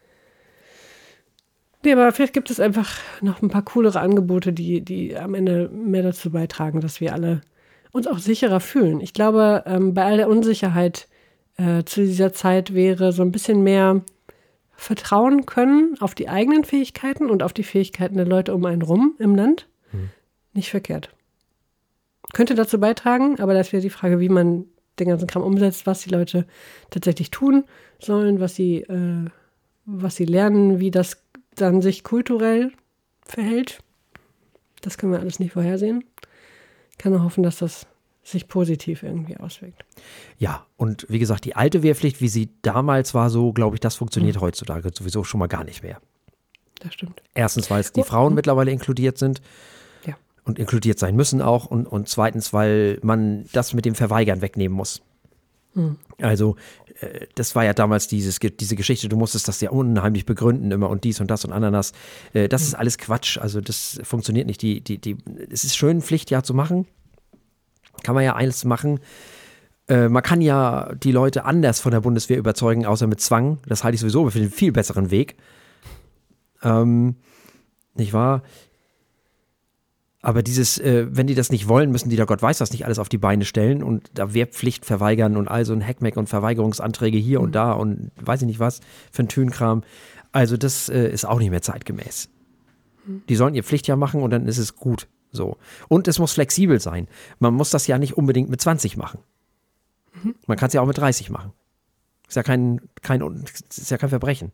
Speaker 1: Nee, aber vielleicht gibt es einfach noch ein paar coolere Angebote, die, die am Ende mehr dazu beitragen, dass wir alle uns auch sicherer fühlen. Ich glaube, ähm, bei all der Unsicherheit äh, zu dieser Zeit wäre so ein bisschen mehr vertrauen können auf die eigenen Fähigkeiten und auf die Fähigkeiten der Leute um einen rum im Land. Hm. Nicht verkehrt. Könnte dazu beitragen, aber das wäre die Frage, wie man den ganzen Kram umsetzt, was die Leute tatsächlich tun sollen, was sie, äh, was sie lernen, wie das dann sich kulturell verhält. Das können wir alles nicht vorhersehen. Ich kann nur hoffen, dass das sich positiv irgendwie auswirkt.
Speaker 2: Ja, und wie gesagt, die alte Wehrpflicht, wie sie damals war, so glaube ich, das funktioniert mhm. heutzutage sowieso schon mal gar nicht mehr.
Speaker 1: Das stimmt.
Speaker 2: Erstens, weil es die Frauen mhm. mittlerweile inkludiert sind.
Speaker 1: Ja.
Speaker 2: Und inkludiert sein müssen auch. Und, und zweitens, weil man das mit dem Verweigern wegnehmen muss. Mhm. Also, äh, das war ja damals dieses, diese Geschichte, du musstest das ja unheimlich begründen immer und dies und das und Ananas. Äh, das mhm. ist alles Quatsch. Also, das funktioniert nicht. Die, die, die, es ist schön, ein Pflichtjahr zu machen. Kann man ja eines machen. Äh, man kann ja die Leute anders von der Bundeswehr überzeugen, außer mit Zwang. Das halte ich sowieso für den viel besseren Weg. Ähm, nicht wahr? Aber dieses, äh, wenn die das nicht wollen, müssen die da Gott weiß was nicht alles auf die Beine stellen und da Wehrpflicht verweigern und all so ein Heckmeck und Verweigerungsanträge hier mhm. und da und weiß ich nicht was für ein Tünkram. Also das äh, ist auch nicht mehr zeitgemäß. Mhm. Die sollen ihr Pflichtjahr machen und dann ist es gut. So. Und es muss flexibel sein. Man muss das ja nicht unbedingt mit zwanzig machen. Mhm. Man kann es ja auch mit dreißig machen. Ist ja kein, kein, ist ja kein Verbrechen.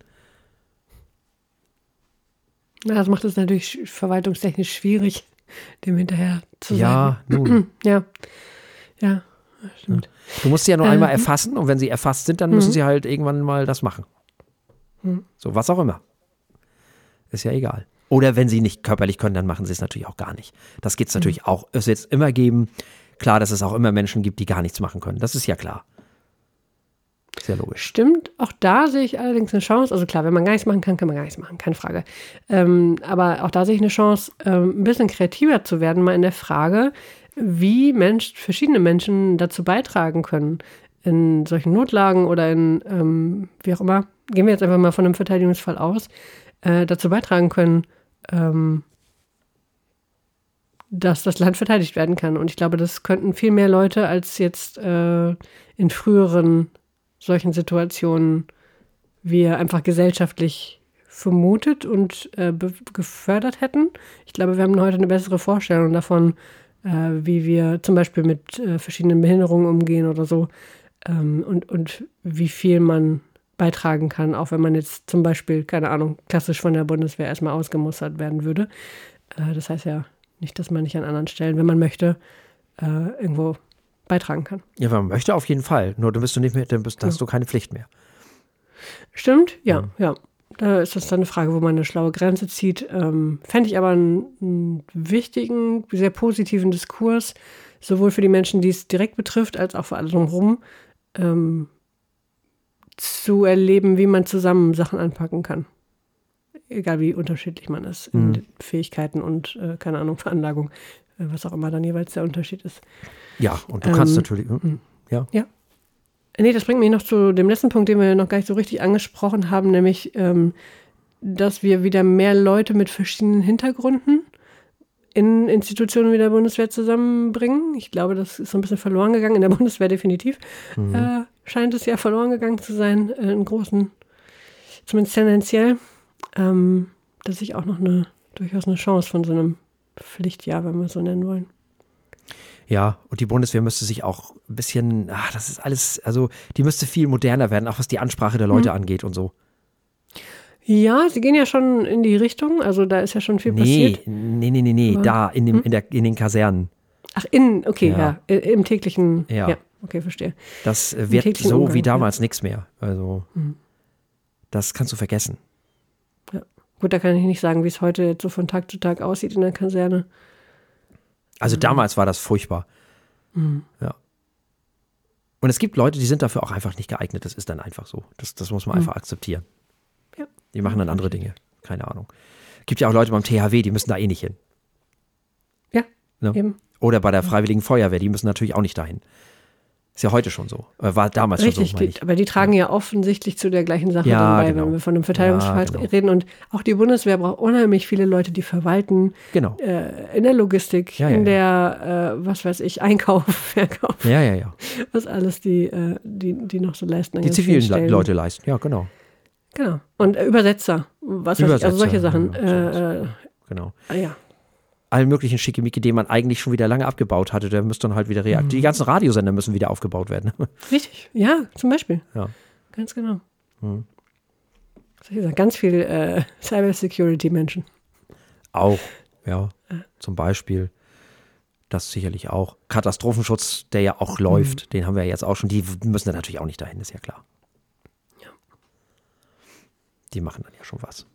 Speaker 1: Na, das macht es natürlich verwaltungstechnisch schwierig, dem hinterher zu
Speaker 2: ja,
Speaker 1: sein.
Speaker 2: Nun.
Speaker 1: Ja, ja, stimmt.
Speaker 2: Du musst sie ja nur ähm, einmal erfassen und wenn sie erfasst sind, dann müssen mhm. sie halt irgendwann mal das machen.
Speaker 1: Mhm.
Speaker 2: So, was auch immer. Ist ja egal. Oder wenn sie nicht körperlich können, dann machen sie es natürlich auch gar nicht. Das geht es natürlich mhm. auch. Es wird es immer geben. klar, dass es auch immer Menschen gibt, die gar nichts machen können. Das ist ja klar. Sehr logisch.
Speaker 1: Stimmt, auch da sehe ich allerdings eine Chance. Also klar, wenn man gar nichts machen kann, kann man gar nichts machen, keine Frage. Ähm, aber auch da sehe ich eine Chance, ähm, ein bisschen kreativer zu werden, mal in der Frage, wie Mensch, verschiedene Menschen dazu beitragen können, in solchen Notlagen oder in, ähm, wie auch immer, gehen wir jetzt einfach mal von einem Verteidigungsfall aus, äh, dazu beitragen können, ähm, dass das Land verteidigt werden kann. Und ich glaube, das könnten viel mehr Leute als jetzt äh, in früheren solchen Situationen wir einfach gesellschaftlich vermutet und äh, be- gefördert hätten. Ich glaube, wir haben heute eine bessere Vorstellung davon, äh, wie wir zum Beispiel mit äh, verschiedenen Behinderungen umgehen oder so ähm, und, und wie viel man beitragen kann, auch wenn man jetzt zum Beispiel, keine Ahnung, klassisch von der Bundeswehr erstmal ausgemustert werden würde. Äh, das heißt ja nicht, dass man nicht an anderen Stellen, wenn man möchte, äh, irgendwo beitragen kann.
Speaker 2: Ja, wenn man möchte, auf jeden Fall. Nur dann bist du nicht mehr, dann bist, hast du keine Pflicht mehr.
Speaker 1: Stimmt, ja, mhm. ja. Da ist das dann eine Frage, wo man eine schlaue Grenze zieht. Ähm, fände ich aber einen, einen wichtigen, sehr positiven Diskurs, sowohl für die Menschen, die es direkt betrifft, als auch für alle drumherum, ähm, zu erleben, wie man zusammen Sachen anpacken kann. Egal wie unterschiedlich man ist in mhm. Fähigkeiten und, äh, keine Ahnung, Veranlagung, äh, was auch immer dann jeweils der Unterschied ist.
Speaker 2: Ja, und du kannst ähm, natürlich, äh, ja.
Speaker 1: Ja. Nee, das bringt mich noch zu dem letzten Punkt, den wir noch gar nicht so richtig angesprochen haben, nämlich, ähm, dass wir wieder mehr Leute mit verschiedenen Hintergründen in Institutionen wie der Bundeswehr zusammenbringen. Ich glaube, das ist so ein bisschen verloren gegangen, in der Bundeswehr definitiv. Mhm. Äh, scheint es ja verloren gegangen zu sein, äh, in großen, zumindest tendenziell. Ähm, dass ich auch noch eine, durchaus eine Chance von so einem Pflichtjahr, wenn wir es so nennen wollen.
Speaker 2: Ja, und die Bundeswehr müsste sich auch ein bisschen, ach, das ist alles, also die müsste viel moderner werden, auch was die Ansprache der Leute mhm. angeht und so.
Speaker 1: Ja, sie gehen ja schon in die Richtung, also da ist ja schon viel
Speaker 2: nee,
Speaker 1: passiert.
Speaker 2: Nee, nee, nee, nee, da in, dem, hm? in, der, in den Kasernen.
Speaker 1: Ach, in, okay, ja, ja im täglichen,
Speaker 2: ja.
Speaker 1: ja, okay, verstehe.
Speaker 2: Das wird so Umgang, wie damals ja. nichts mehr, also mhm. das kannst du vergessen.
Speaker 1: Ja, gut, da kann ich nicht sagen, wie es heute jetzt so von Tag zu Tag aussieht in der Kaserne.
Speaker 2: Also mhm. damals war das furchtbar.
Speaker 1: Mhm.
Speaker 2: Ja. Und es gibt Leute, die sind dafür auch einfach nicht geeignet. Das ist dann einfach so. Das, das muss man mhm. einfach akzeptieren.
Speaker 1: Ja.
Speaker 2: Die machen dann andere Dinge. Keine Ahnung. Gibt ja auch Leute beim T H W, die müssen da eh nicht hin.
Speaker 1: Ja,
Speaker 2: ne?
Speaker 1: eben.
Speaker 2: Oder bei der Freiwilligen Feuerwehr, die müssen natürlich auch nicht dahin. Ist ja heute schon so. War damals
Speaker 1: Richtig,
Speaker 2: schon so.
Speaker 1: Richtig, aber die tragen ja. ja offensichtlich zu der gleichen Sache
Speaker 2: ja,
Speaker 1: dann bei,
Speaker 2: genau.
Speaker 1: wenn wir von einem Verteidigungsfall ja, genau. reden. Und auch die Bundeswehr braucht unheimlich viele Leute, die verwalten.
Speaker 2: Genau.
Speaker 1: Äh, in der Logistik,
Speaker 2: ja, ja,
Speaker 1: in der,
Speaker 2: ja.
Speaker 1: äh, was weiß ich, Einkauf, Verkauf.
Speaker 2: Ja, ja, ja.
Speaker 1: Was alles die, äh, die, die noch so leisten.
Speaker 2: Die zivilen Le- Leute leisten, ja, genau.
Speaker 1: Genau. Und äh, Übersetzer, was weiß ich, also solche Sachen.
Speaker 2: Ja,
Speaker 1: äh, äh,
Speaker 2: genau.
Speaker 1: Ja.
Speaker 2: Allen möglichen Schickimicki, den man eigentlich schon wieder lange abgebaut hatte, der müsste dann halt wieder reaktivieren. Mhm. Die ganzen Radiosender müssen wieder aufgebaut werden.
Speaker 1: Richtig, ja, zum Beispiel.
Speaker 2: Ja.
Speaker 1: Ganz genau.
Speaker 2: Mhm.
Speaker 1: Ganz viel äh, Cybersecurity-Menschen.
Speaker 2: Auch, ja. ja. Zum Beispiel. Das sicherlich auch. Katastrophenschutz, der ja auch läuft, mhm. den haben wir ja jetzt auch schon. Die müssen dann natürlich auch nicht dahin, ist ja klar.
Speaker 1: Ja.
Speaker 2: Die machen dann ja schon was.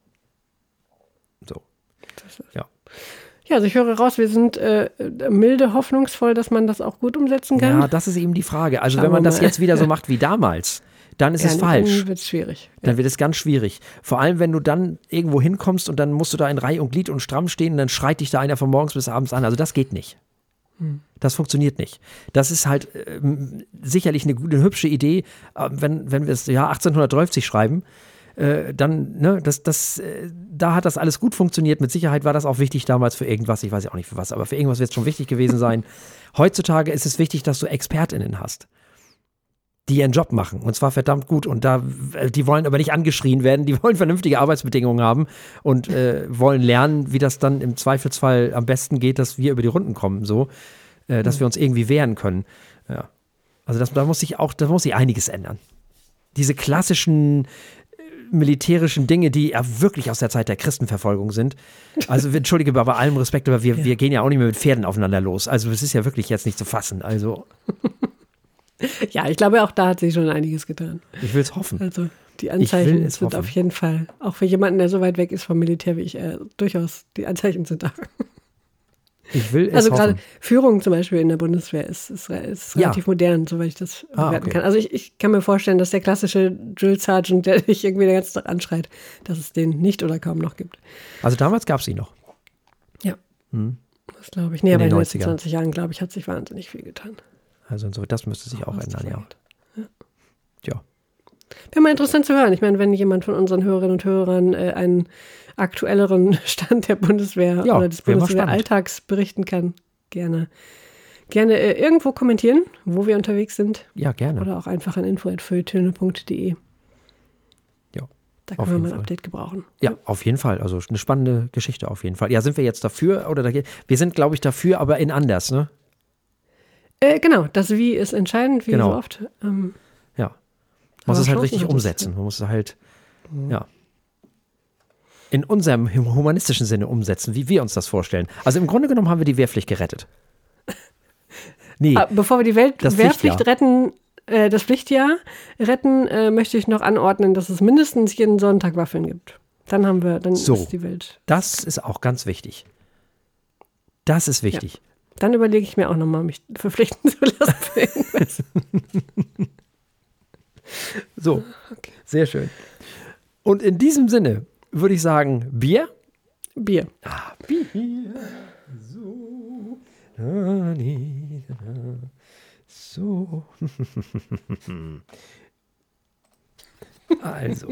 Speaker 2: So. Ja.
Speaker 1: Ja, also ich höre raus, wir sind äh, milde hoffnungsvoll, dass man das auch gut umsetzen kann.
Speaker 2: Ja, das ist eben die Frage. Also Schauen wenn man das jetzt wieder so macht wie damals, dann ist ja, es falsch.
Speaker 1: Dann wird es schwierig.
Speaker 2: Dann
Speaker 1: ja.
Speaker 2: wird es ganz schwierig. Vor allem, wenn du dann irgendwo hinkommst und dann musst du da in Reihe und Glied und stramm stehen und dann schreit dich da einer von morgens bis abends an. Also das geht nicht. Hm. Das funktioniert nicht. Das ist halt äh, sicherlich eine gute, eine hübsche Idee, äh, wenn, wenn wir es ja achtzehnhundertdreißig schreiben. Äh, dann, ne, das, das, äh, da hat das alles gut funktioniert. Mit Sicherheit war das auch wichtig damals für irgendwas. Ich weiß ja auch nicht für was, aber für irgendwas wird es schon wichtig gewesen sein. Heutzutage ist es wichtig, dass du ExpertInnen hast, die ihren Job machen. Und zwar verdammt gut. Und da, die wollen aber nicht angeschrien werden. Die wollen vernünftige Arbeitsbedingungen haben und äh, wollen lernen, wie das dann im Zweifelsfall am besten geht, dass wir über die Runden kommen, so, äh, dass wir uns irgendwie wehren können. Ja. Also das, da muss sich auch, da muss sich einiges ändern. Diese klassischen militärischen Dinge, die ja wirklich aus der Zeit der Christenverfolgung sind. Also entschuldige bei allem Respekt, aber wir, ja. wir gehen ja auch nicht mehr mit Pferden aufeinander los. Also es ist ja wirklich jetzt nicht zu fassen. Also
Speaker 1: ja, ich glaube, auch da hat sich schon einiges getan.
Speaker 2: Ich will es hoffen.
Speaker 1: Also die Anzeichen sind
Speaker 2: hoffen.
Speaker 1: auf jeden Fall, auch für jemanden, der so weit weg ist vom Militär wie ich, äh, durchaus, die Anzeichen sind da.
Speaker 2: Ich will es
Speaker 1: Also
Speaker 2: hoffen.
Speaker 1: gerade Führung zum Beispiel in der Bundeswehr ist, ist, ist
Speaker 2: Ja.
Speaker 1: relativ modern, soweit ich das
Speaker 2: Ah,
Speaker 1: bewerten
Speaker 2: okay.
Speaker 1: kann. Also ich, ich kann mir vorstellen, dass der klassische Drill Sergeant, der dich irgendwie den ganzen Tag anschreit, dass es den nicht oder kaum noch gibt.
Speaker 2: Also damals gab es ihn noch.
Speaker 1: Ja,
Speaker 2: Hm.
Speaker 1: das glaube ich. Nee,
Speaker 2: In
Speaker 1: aber in
Speaker 2: den
Speaker 1: den letzten
Speaker 2: neunzigern.
Speaker 1: zwanzig Jahren, glaube ich, hat sich wahnsinnig viel getan.
Speaker 2: Also und so, das müsste sich auch
Speaker 1: was das
Speaker 2: ändern, ja.
Speaker 1: angeht.
Speaker 2: Tja.
Speaker 1: Wäre mal interessant zu hören. Ich meine, wenn jemand von unseren Hörerinnen und Hörern äh, einen aktuelleren Stand der Bundeswehr
Speaker 2: Ja,
Speaker 1: oder des
Speaker 2: wär mal
Speaker 1: Bundeswehralltags berichten kann, gerne. Gerne äh, irgendwo kommentieren, wo wir unterwegs sind.
Speaker 2: Ja, gerne.
Speaker 1: Oder auch einfach an info at feuilletöne punkt de.
Speaker 2: Ja,
Speaker 1: Da
Speaker 2: auf
Speaker 1: können wir
Speaker 2: jeden
Speaker 1: mal ein
Speaker 2: Fall.
Speaker 1: Update gebrauchen.
Speaker 2: Ja, auf jeden Fall. Also eine spannende Geschichte auf jeden Fall. Ja, sind wir jetzt dafür oder dagegen? Wir sind, glaube ich, dafür, aber in anders, ne?
Speaker 1: Äh, genau, das Wie ist entscheidend, wie
Speaker 2: Genau.
Speaker 1: so oft. Ähm,
Speaker 2: Ja. Man muss
Speaker 1: Aber
Speaker 2: es halt
Speaker 1: Chancen
Speaker 2: richtig
Speaker 1: hat es,
Speaker 2: umsetzen. Man muss es halt, ja. In unserem humanistischen Sinne umsetzen, wie wir uns das vorstellen. Also im Grunde genommen haben wir die Wehrpflicht gerettet. Nee,
Speaker 1: ah, bevor wir die Welt
Speaker 2: Das
Speaker 1: Wehrpflicht
Speaker 2: Pflichtjahr.
Speaker 1: retten, äh, das Pflichtjahr retten, äh, möchte ich noch anordnen, dass es mindestens jeden Sonntag Waffeln gibt. Dann haben wir, dann
Speaker 2: So.
Speaker 1: ist die Welt.
Speaker 2: das ist auch ganz wichtig. Das ist wichtig.
Speaker 1: Dann überlege ich mir auch nochmal, mich verpflichten zu lassen für irgendwas.
Speaker 2: So, sehr schön. Und in diesem Sinne würde ich sagen, Bier?
Speaker 1: Bier.
Speaker 2: Ah, Bier. So. So. Also.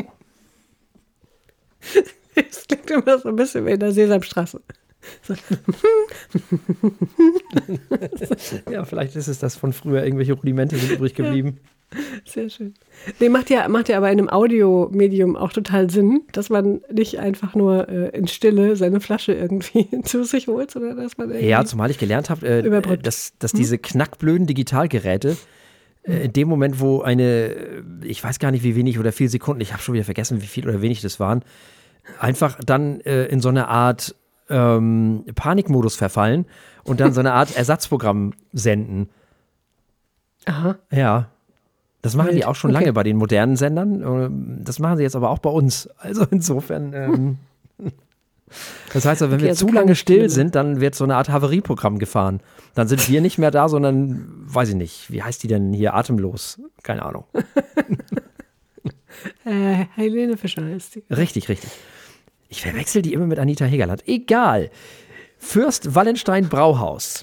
Speaker 1: Das klingt immer so ein bisschen wie in der Sesamstraße. So.
Speaker 2: Ja, vielleicht ist es das von früher. Irgendwelche Rudimente sind übrig geblieben.
Speaker 1: Sehr schön. Nee, macht ja, macht ja aber in einem Audiomedium auch total Sinn, dass man nicht einfach nur äh, in Stille seine Flasche irgendwie zu sich holt, sondern dass man irgendwie
Speaker 2: Ja, zumal ich gelernt habe, äh,
Speaker 1: Überbrückt.
Speaker 2: dass, dass diese knackblöden Digitalgeräte äh, in dem Moment, wo eine, äh, ich weiß gar nicht wie wenig oder viele Sekunden, ich habe schon wieder vergessen, wie viel oder wenig das waren, einfach dann äh, in so eine Art ähm, Panikmodus verfallen und dann so eine Art Ersatzprogramm senden.
Speaker 1: Aha.
Speaker 2: Ja. Das machen die
Speaker 1: Wild.
Speaker 2: auch schon
Speaker 1: Okay.
Speaker 2: lange bei den modernen Sendern. Ähm, Das machen sie jetzt aber auch bei uns. Also insofern. Ähm, das heißt, wenn
Speaker 1: Okay,
Speaker 2: wir
Speaker 1: also
Speaker 2: zu
Speaker 1: keine
Speaker 2: lange still
Speaker 1: Stille.
Speaker 2: sind, dann wird so eine Art Havarieprogramm gefahren. Dann sind wir nicht mehr da, sondern, weiß ich nicht, wie heißt die denn hier? Atemlos. Keine Ahnung.
Speaker 1: Äh, Helene Fischer heißt die.
Speaker 2: Richtig, richtig. Ich verwechsel die immer mit Anita Hegerland. Egal. Fürst Wallenstein Brauhaus.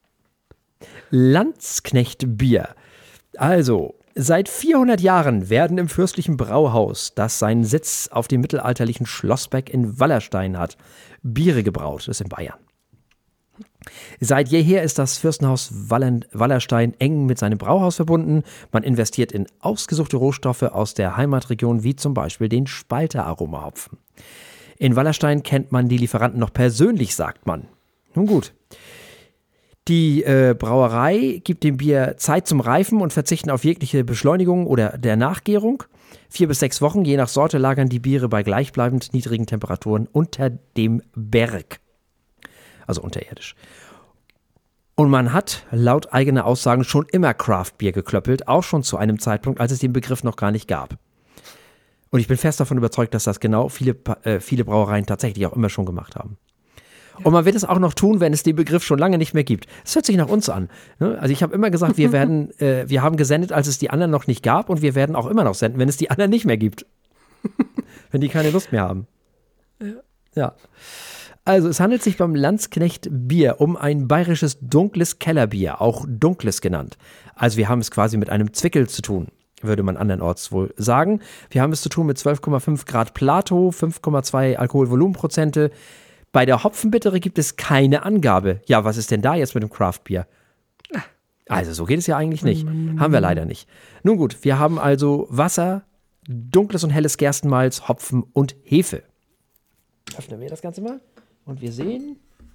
Speaker 2: Landsknecht Bier. Also, seit vierhundert Jahren werden im fürstlichen Brauhaus, das seinen Sitz auf dem mittelalterlichen Schlossberg in Wallerstein hat, Biere gebraut. Das ist in Bayern. Seit jeher ist das Fürstenhaus Wallen, Wallerstein eng mit seinem Brauhaus verbunden. Man investiert in ausgesuchte Rohstoffe aus der Heimatregion, wie zum Beispiel den Spalter-Aromahopfen. In Wallerstein kennt man die Lieferanten noch persönlich, sagt man. Nun gut. Die äh, Brauerei gibt dem Bier Zeit zum Reifen und verzichten auf jegliche Beschleunigung oder der Nachgärung. Vier bis sechs Wochen, je nach Sorte, lagern die Biere bei gleichbleibend niedrigen Temperaturen unter dem Berg. Also unterirdisch. Und man hat laut eigener Aussagen schon immer Craft-Bier geklöppelt, auch schon zu einem Zeitpunkt, als es den Begriff noch gar nicht gab. Und ich bin fest davon überzeugt, dass das genau viele, äh, viele Brauereien tatsächlich auch immer schon gemacht haben. Und man wird es auch noch tun, wenn es den Begriff schon lange nicht mehr gibt. Das hört sich nach uns an. Ne? Also ich habe immer gesagt, wir werden, äh, wir haben gesendet, als es die anderen noch nicht gab, und wir werden auch immer noch senden, wenn es die anderen nicht mehr gibt. Wenn die keine Lust mehr haben.
Speaker 1: Ja.
Speaker 2: Ja. Also es handelt sich beim Landsknecht Bier um ein bayerisches dunkles Kellerbier, auch dunkles genannt. Also wir haben es quasi mit einem Zwickel zu tun, würde man andernorts wohl sagen. Wir haben es zu tun mit zwölf Komma fünf Grad Plato, fünf Komma zwei Alkoholvolumenprozente. Bei der Hopfenbittere gibt es keine Angabe. Ja, was ist denn da jetzt mit dem Craftbier? Also so geht es ja eigentlich nicht. Haben wir leider nicht. Nun gut, wir haben also Wasser, dunkles und helles Gerstenmalz, Hopfen und Hefe. Öffnen wir das Ganze mal und wir sehen.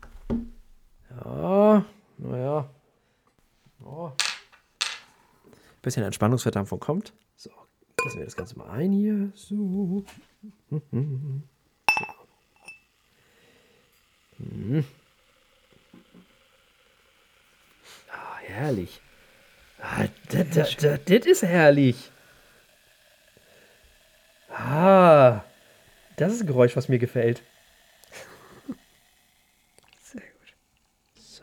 Speaker 2: Ja, naja. Oh. Bisschen Entspannungsverdampfung kommt. So, gießen wir das Ganze mal ein hier. So. Hm. Ah, herrlich. Ah, das, das, das, das ist herrlich. Ah, das ist ein Geräusch, was mir gefällt.
Speaker 1: Sehr gut.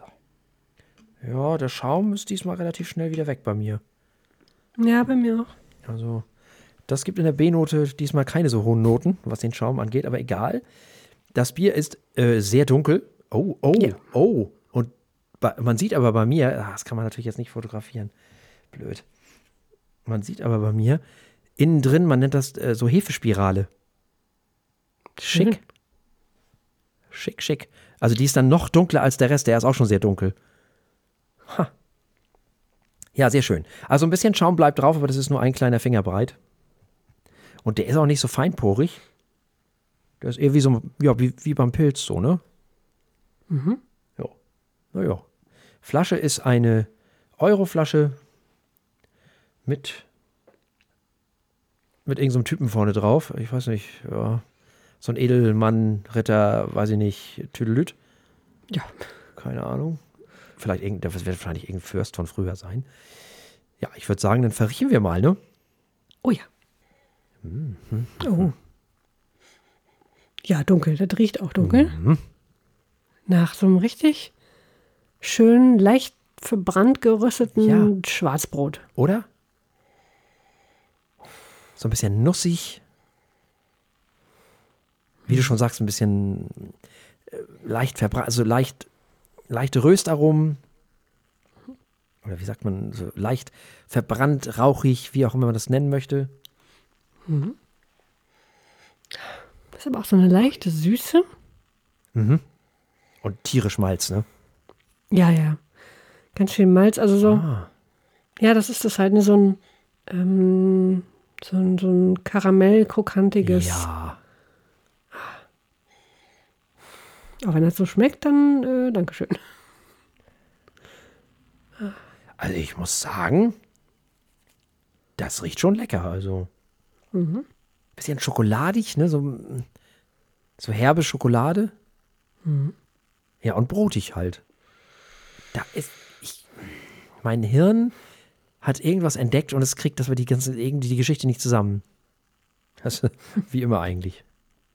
Speaker 2: Ja, der Schaum ist diesmal relativ schnell wieder weg bei mir.
Speaker 1: Ja, bei mir auch.
Speaker 2: Also, das gibt in der B-Note diesmal keine so hohen Noten, was den Schaum angeht, aber egal. Das Bier ist äh, sehr dunkel. Oh, oh,
Speaker 1: Ja.
Speaker 2: oh. Und bei, man sieht aber bei mir, ach, das kann man natürlich jetzt nicht fotografieren. Blöd. Man sieht aber bei mir, innen drin, man nennt das äh, so Hefespirale. Schick.
Speaker 1: Schön.
Speaker 2: Schick, schick. Also die ist dann noch dunkler als der Rest, der ist auch schon sehr dunkel. Ha. Ja, sehr schön. Also ein bisschen Schaum bleibt drauf, aber das ist nur ein kleiner Finger breit. Und der ist auch nicht so feinporig. Der ist eher wie so, ja, wie, wie beim Pilz so, ne?
Speaker 1: Mhm.
Speaker 2: Ja. Naja. Flasche ist eine Euroflasche mit mit irgendeinem so Typen vorne drauf. Ich weiß nicht, ja. So ein Edelmann, Ritter, weiß ich nicht, Tüdelüt.
Speaker 1: Ja.
Speaker 2: Keine Ahnung. Vielleicht irgend, das wird wahrscheinlich irgendein Fürst von früher sein. Ja, ich würde sagen, dann verriechen wir mal, ne?
Speaker 1: Oh ja.
Speaker 2: Mhm.
Speaker 1: Oh. Ja, dunkel. Das riecht auch dunkel.
Speaker 2: Mhm.
Speaker 1: Nach so einem richtig schön leicht verbrannt gerösteten
Speaker 2: Ja.
Speaker 1: Schwarzbrot.
Speaker 2: Oder? So ein bisschen nussig. Wie du schon sagst, ein bisschen äh, leicht verbrannt, also leicht, leichte Röstaromen. Oder wie sagt man, so leicht verbrannt, rauchig, wie auch immer man das nennen möchte.
Speaker 1: Mhm. Das ist aber auch so eine leichte Süße.
Speaker 2: Mhm. Und tierisch Malz, ne?
Speaker 1: Ja, ja. Ganz viel Malz. Also so,
Speaker 2: Ah.
Speaker 1: ja, das ist das halt, ne, so ein, ähm, so ein, so ein Karamell-krokantiges.
Speaker 2: Ja.
Speaker 1: Aber wenn das so schmeckt, dann äh, Dankeschön.
Speaker 2: Also ich muss sagen, das riecht schon lecker. Also
Speaker 1: Mhm.
Speaker 2: bisschen schokoladig, ne? So, so herbe Schokolade.
Speaker 1: Mhm.
Speaker 2: Ja, und brotig halt. Da ist, ich, mein Hirn hat irgendwas entdeckt und es kriegt, dass wir die ganze, irgendwie die Geschichte nicht zusammen. Das, wie immer eigentlich.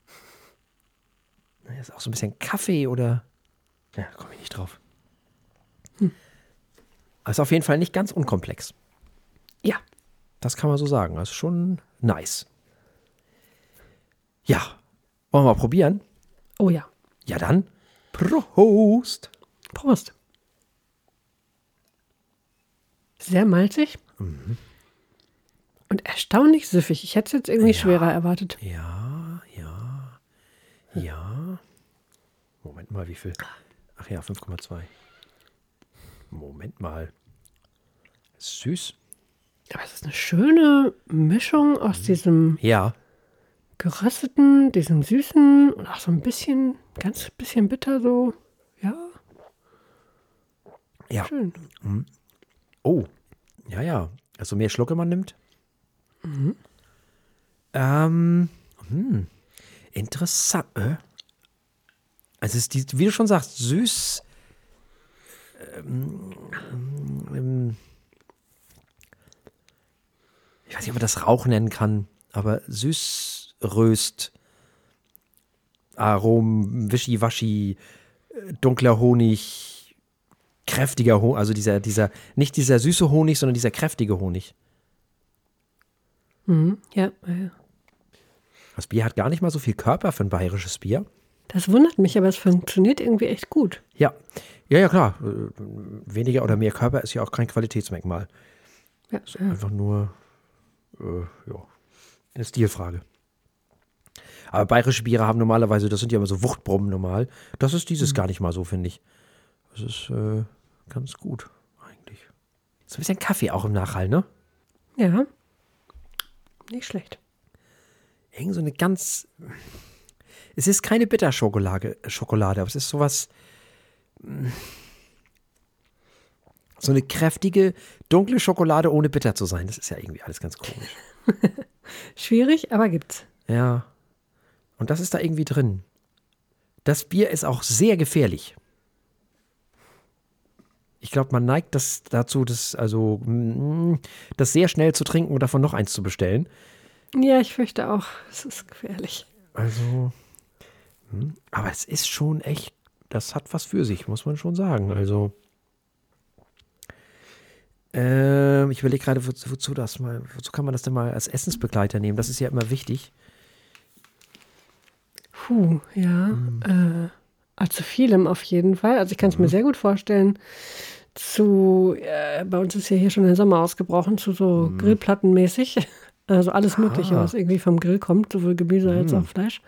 Speaker 2: Na, ist auch so ein bisschen Kaffee oder, ja, komme ich nicht drauf.
Speaker 1: Hm.
Speaker 2: Aber ist auf jeden Fall nicht ganz unkomplex.
Speaker 1: Ja.
Speaker 2: Das kann man so sagen. Das ist schon nice. Ja. Wollen wir mal probieren?
Speaker 1: Oh ja.
Speaker 2: Ja dann. Prost.
Speaker 1: Prost. Sehr malzig.
Speaker 2: Mhm.
Speaker 1: Und erstaunlich süffig. Ich hätte es jetzt irgendwie
Speaker 2: Ja.
Speaker 1: schwerer erwartet.
Speaker 2: Ja, ja, ja. Moment mal, wie viel? Ach ja, fünf Komma zwei. Moment mal. Ist süß.
Speaker 1: Aber es ist eine schöne Mischung aus diesem
Speaker 2: Ja.
Speaker 1: gerösteten, diesem süßen und auch so ein bisschen, ganz bisschen bitter so. Ja,
Speaker 2: Ja.
Speaker 1: schön.
Speaker 2: Oh. Ja, ja. Also mehr Schlucke man nimmt.
Speaker 1: Mhm.
Speaker 2: Ähm. Hm. Interessant. Äh? Also es ist, die, wie du schon sagst, süß. Ähm, ähm, ich weiß nicht, ob man das Rauch nennen kann, aber Süßröst, Aromen, Wischiwaschi, äh, dunkler Honig, kräftiger Honig, also dieser, dieser, nicht dieser süße Honig, sondern dieser kräftige Honig.
Speaker 1: Mhm. Ja, ja, ja.
Speaker 2: Das Bier hat gar nicht mal so viel Körper für ein bayerisches Bier.
Speaker 1: Das wundert mich, aber es funktioniert irgendwie echt gut.
Speaker 2: Ja, ja, ja, klar. Äh, Weniger oder mehr Körper ist ja auch kein Qualitätsmerkmal.
Speaker 1: Ja,
Speaker 2: Ist
Speaker 1: ja.
Speaker 2: einfach nur äh, ja, eine Stilfrage. Aber bayerische Biere haben normalerweise, das sind ja immer so Wuchtbrummen normal. Das ist dieses gar nicht mal so, finde ich. Das ist äh, ganz gut, eigentlich. So ein bisschen Kaffee auch im Nachhall, ne?
Speaker 1: Ja, nicht schlecht.
Speaker 2: Irgend so eine ganz. Es ist keine Bitterschokolade, Schokolade, aber es ist sowas. mm, So eine kräftige, dunkle Schokolade, ohne bitter zu sein. Das ist ja irgendwie alles ganz komisch.
Speaker 1: Schwierig, aber gibt's.
Speaker 2: Ja. Und das ist da irgendwie drin. Das Bier ist auch sehr gefährlich. Ich glaube, man neigt das dazu, das, also, mm, das sehr schnell zu trinken und davon noch eins zu bestellen.
Speaker 1: Ja, ich fürchte auch, es ist gefährlich.
Speaker 2: Also, hm, aber es ist schon echt, das hat was für sich, muss man schon sagen. Also, Ähm, ich überlege gerade, wozu, wozu das mal, wozu kann man das denn mal als Essensbegleiter nehmen? Das ist ja immer wichtig.
Speaker 1: Puh, ja. Mhm. Äh, also zu vielem auf jeden Fall. Also ich kann es mhm. mir sehr gut vorstellen, zu, äh, bei uns ist ja hier schon der Sommer ausgebrochen, zu so mhm. Grillplattenmäßig. Also alles Mögliche, ah. was irgendwie vom Grill kommt, sowohl Gemüse mhm. als auch Fleisch.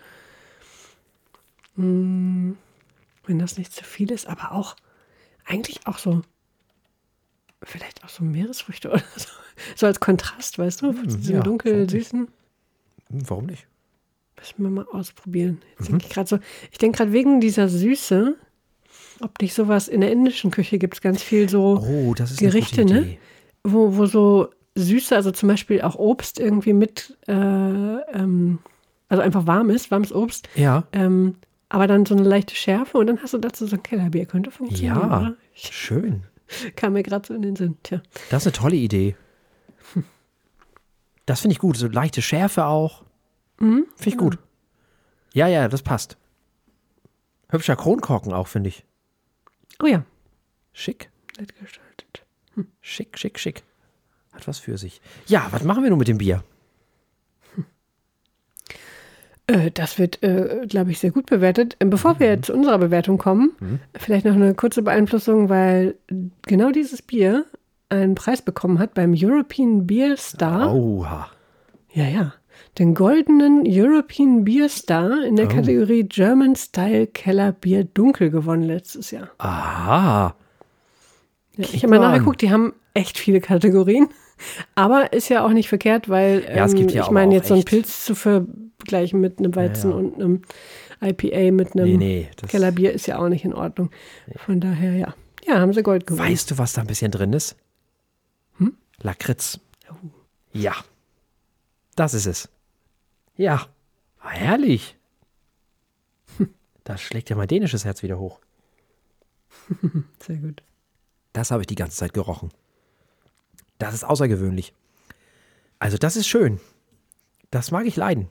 Speaker 1: Mhm. Wenn das nicht zu viel ist, aber auch, eigentlich auch so, vielleicht auch so Meeresfrüchte oder so. So als Kontrast, weißt du, von diesem ja, dunkel süßen.
Speaker 2: Warum nicht?
Speaker 1: Müssen wir mal ausprobieren. Jetzt mhm. denke ich gerade so, ich denke gerade wegen dieser Süße, ob nicht sowas in der indischen Küche gibt es ganz viel so
Speaker 2: oh, das ist
Speaker 1: Gerichte,
Speaker 2: eine gute
Speaker 1: ne?
Speaker 2: Idee.
Speaker 1: Wo, wo so Süße, also zum Beispiel auch Obst irgendwie mit, äh, ähm, also einfach warm ist, warmes Obst.
Speaker 2: Ja.
Speaker 1: Ähm, aber dann so eine leichte Schärfe und dann hast du dazu so ein Kellerbier. Könnte funktionieren,
Speaker 2: ja,
Speaker 1: oder?
Speaker 2: Schön.
Speaker 1: Kam mir gerade so in den Sinn. Tja.
Speaker 2: Das ist eine tolle Idee. Das finde ich gut. So leichte Schärfe auch.
Speaker 1: Mhm,
Speaker 2: finde ich gut. Ja, ja, das passt. Hübscher Kronkorken auch, finde ich.
Speaker 1: Oh ja.
Speaker 2: Schick.
Speaker 1: Nett gestaltet.
Speaker 2: Hm. Schick, schick, schick. Hat was für sich. Ja, was machen wir nun mit dem Bier?
Speaker 1: Hm. Äh, das wird, äh, glaube ich, sehr gut bewertet. Bevor mhm. wir zu unserer Bewertung kommen, mhm. vielleicht noch eine kurze Beeinflussung, weil genau dieses Bier einen Preis bekommen hat beim European Beer Star.
Speaker 2: Oha.
Speaker 1: Ja, ja. Den goldenen European Beer Star in der oh. Kategorie German Style Keller Bier Dunkel gewonnen letztes Jahr.
Speaker 2: Aha.
Speaker 1: Ja, ich habe mal nachgeguckt, die haben echt viele Kategorien. Aber ist ja auch nicht verkehrt, weil
Speaker 2: ja, es gibt ja
Speaker 1: ähm, ich meine, jetzt
Speaker 2: echt.
Speaker 1: so einen Pilz zu vergleichen mit einem Weizen ja, ja. und einem I P A mit einem
Speaker 2: nee, nee,
Speaker 1: Kellerbier ist ja auch nicht in Ordnung. Nee. Von daher, ja. Ja, haben sie Gold gewonnen.
Speaker 2: Weißt du, was da ein bisschen drin ist?
Speaker 1: Hm?
Speaker 2: Lakritz. Oh. Ja. Das ist es. Ja. Herrlich. Das schlägt ja mein dänisches Herz wieder hoch.
Speaker 1: Sehr gut.
Speaker 2: Das habe ich die ganze Zeit gerochen. Das ist außergewöhnlich. Also das ist schön. Das mag ich leiden.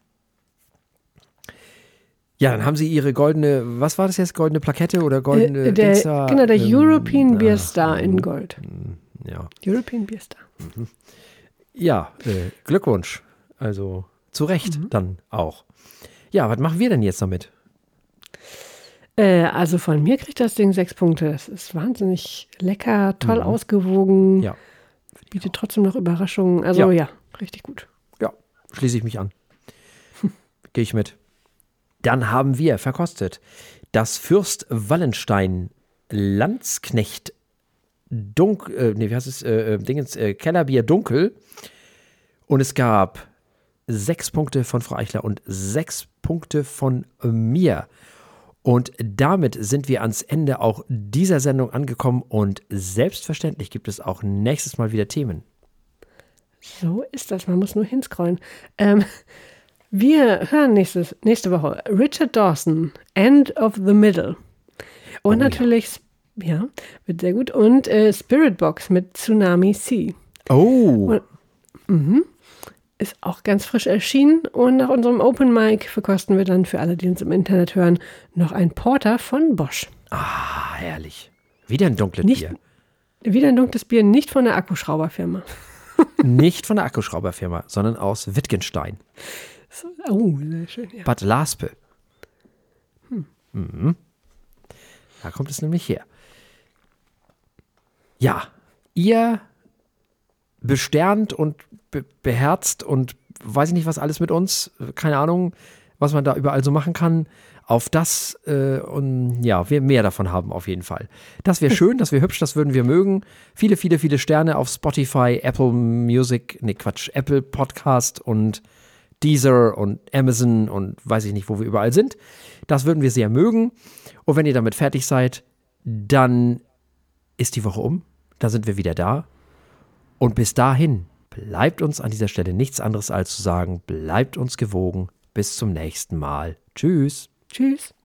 Speaker 2: Ja, dann haben sie ihre goldene, was war das jetzt, goldene Plakette oder goldene
Speaker 1: äh, der,
Speaker 2: Dingser,
Speaker 1: Genau, der
Speaker 2: ähm,
Speaker 1: European
Speaker 2: äh,
Speaker 1: Beer Star äh, in Gold.
Speaker 2: Ja.
Speaker 1: European Beer Star.
Speaker 2: Mhm. Ja, äh, Glückwunsch. Also zu Recht mhm. dann auch. Ja, was machen wir denn jetzt damit?
Speaker 1: Äh, also von mir kriegt das Ding sechs Punkte. Das ist wahnsinnig lecker, toll mhm. ausgewogen.
Speaker 2: Ja.
Speaker 1: Bietet trotzdem noch Überraschungen. Also ja, ja richtig gut.
Speaker 2: Ja, schließe ich mich an. Hm. Gehe ich mit. Dann haben wir verkostet das Fürst Wallenstein Landsknecht Dunkel, äh, nee, wie heißt es, äh, Dingens, äh, Kellerbier Dunkel. Und es gab sechs Punkte von Frau Eichler und sechs Punkte von mir. Und damit sind wir ans Ende auch dieser Sendung angekommen und selbstverständlich gibt es auch nächstes Mal wieder Themen.
Speaker 1: So ist das, man muss nur hinscrollen. Ähm, wir hören nächstes, nächste Woche Richard Dawson, End of the Middle. Und oh, natürlich, ja. ja, wird sehr gut. Und äh, Spirit Box mit Tsunami Sea.
Speaker 2: Oh.
Speaker 1: Und, mhm. Ist auch ganz frisch erschienen und nach unserem Open Mic verkosten wir dann für alle, die uns im Internet hören, noch ein Porter von Bosch.
Speaker 2: Ah, herrlich. Wieder ein dunkles
Speaker 1: nicht,
Speaker 2: Bier.
Speaker 1: Wieder ein dunkles Bier, nicht von der Akkuschrauberfirma.
Speaker 2: Nicht von der Akkuschrauberfirma, sondern aus Wittgenstein.
Speaker 1: So, oh, sehr schön, ja.
Speaker 2: Bad Laspe.
Speaker 1: Hm.
Speaker 2: Mhm. Da kommt es nämlich her. Ja, ihr besternt und be- beherzt und weiß ich nicht, was alles mit uns, keine Ahnung, was man da überall so machen kann, auf das äh, und ja, wir mehr davon haben auf jeden Fall. Das wäre schön, das wäre hübsch, das würden wir mögen. Viele, viele, viele Sterne auf Spotify, Apple Music, nee Quatsch, Apple Podcast und Deezer und Amazon und weiß ich nicht, wo wir überall sind. Das würden wir sehr mögen. Und wenn ihr damit fertig seid, dann ist die Woche um, dann sind wir wieder da. Und bis dahin bleibt uns an dieser Stelle nichts anderes als zu sagen, bleibt uns gewogen. Bis zum nächsten Mal. Tschüss.
Speaker 1: Tschüss.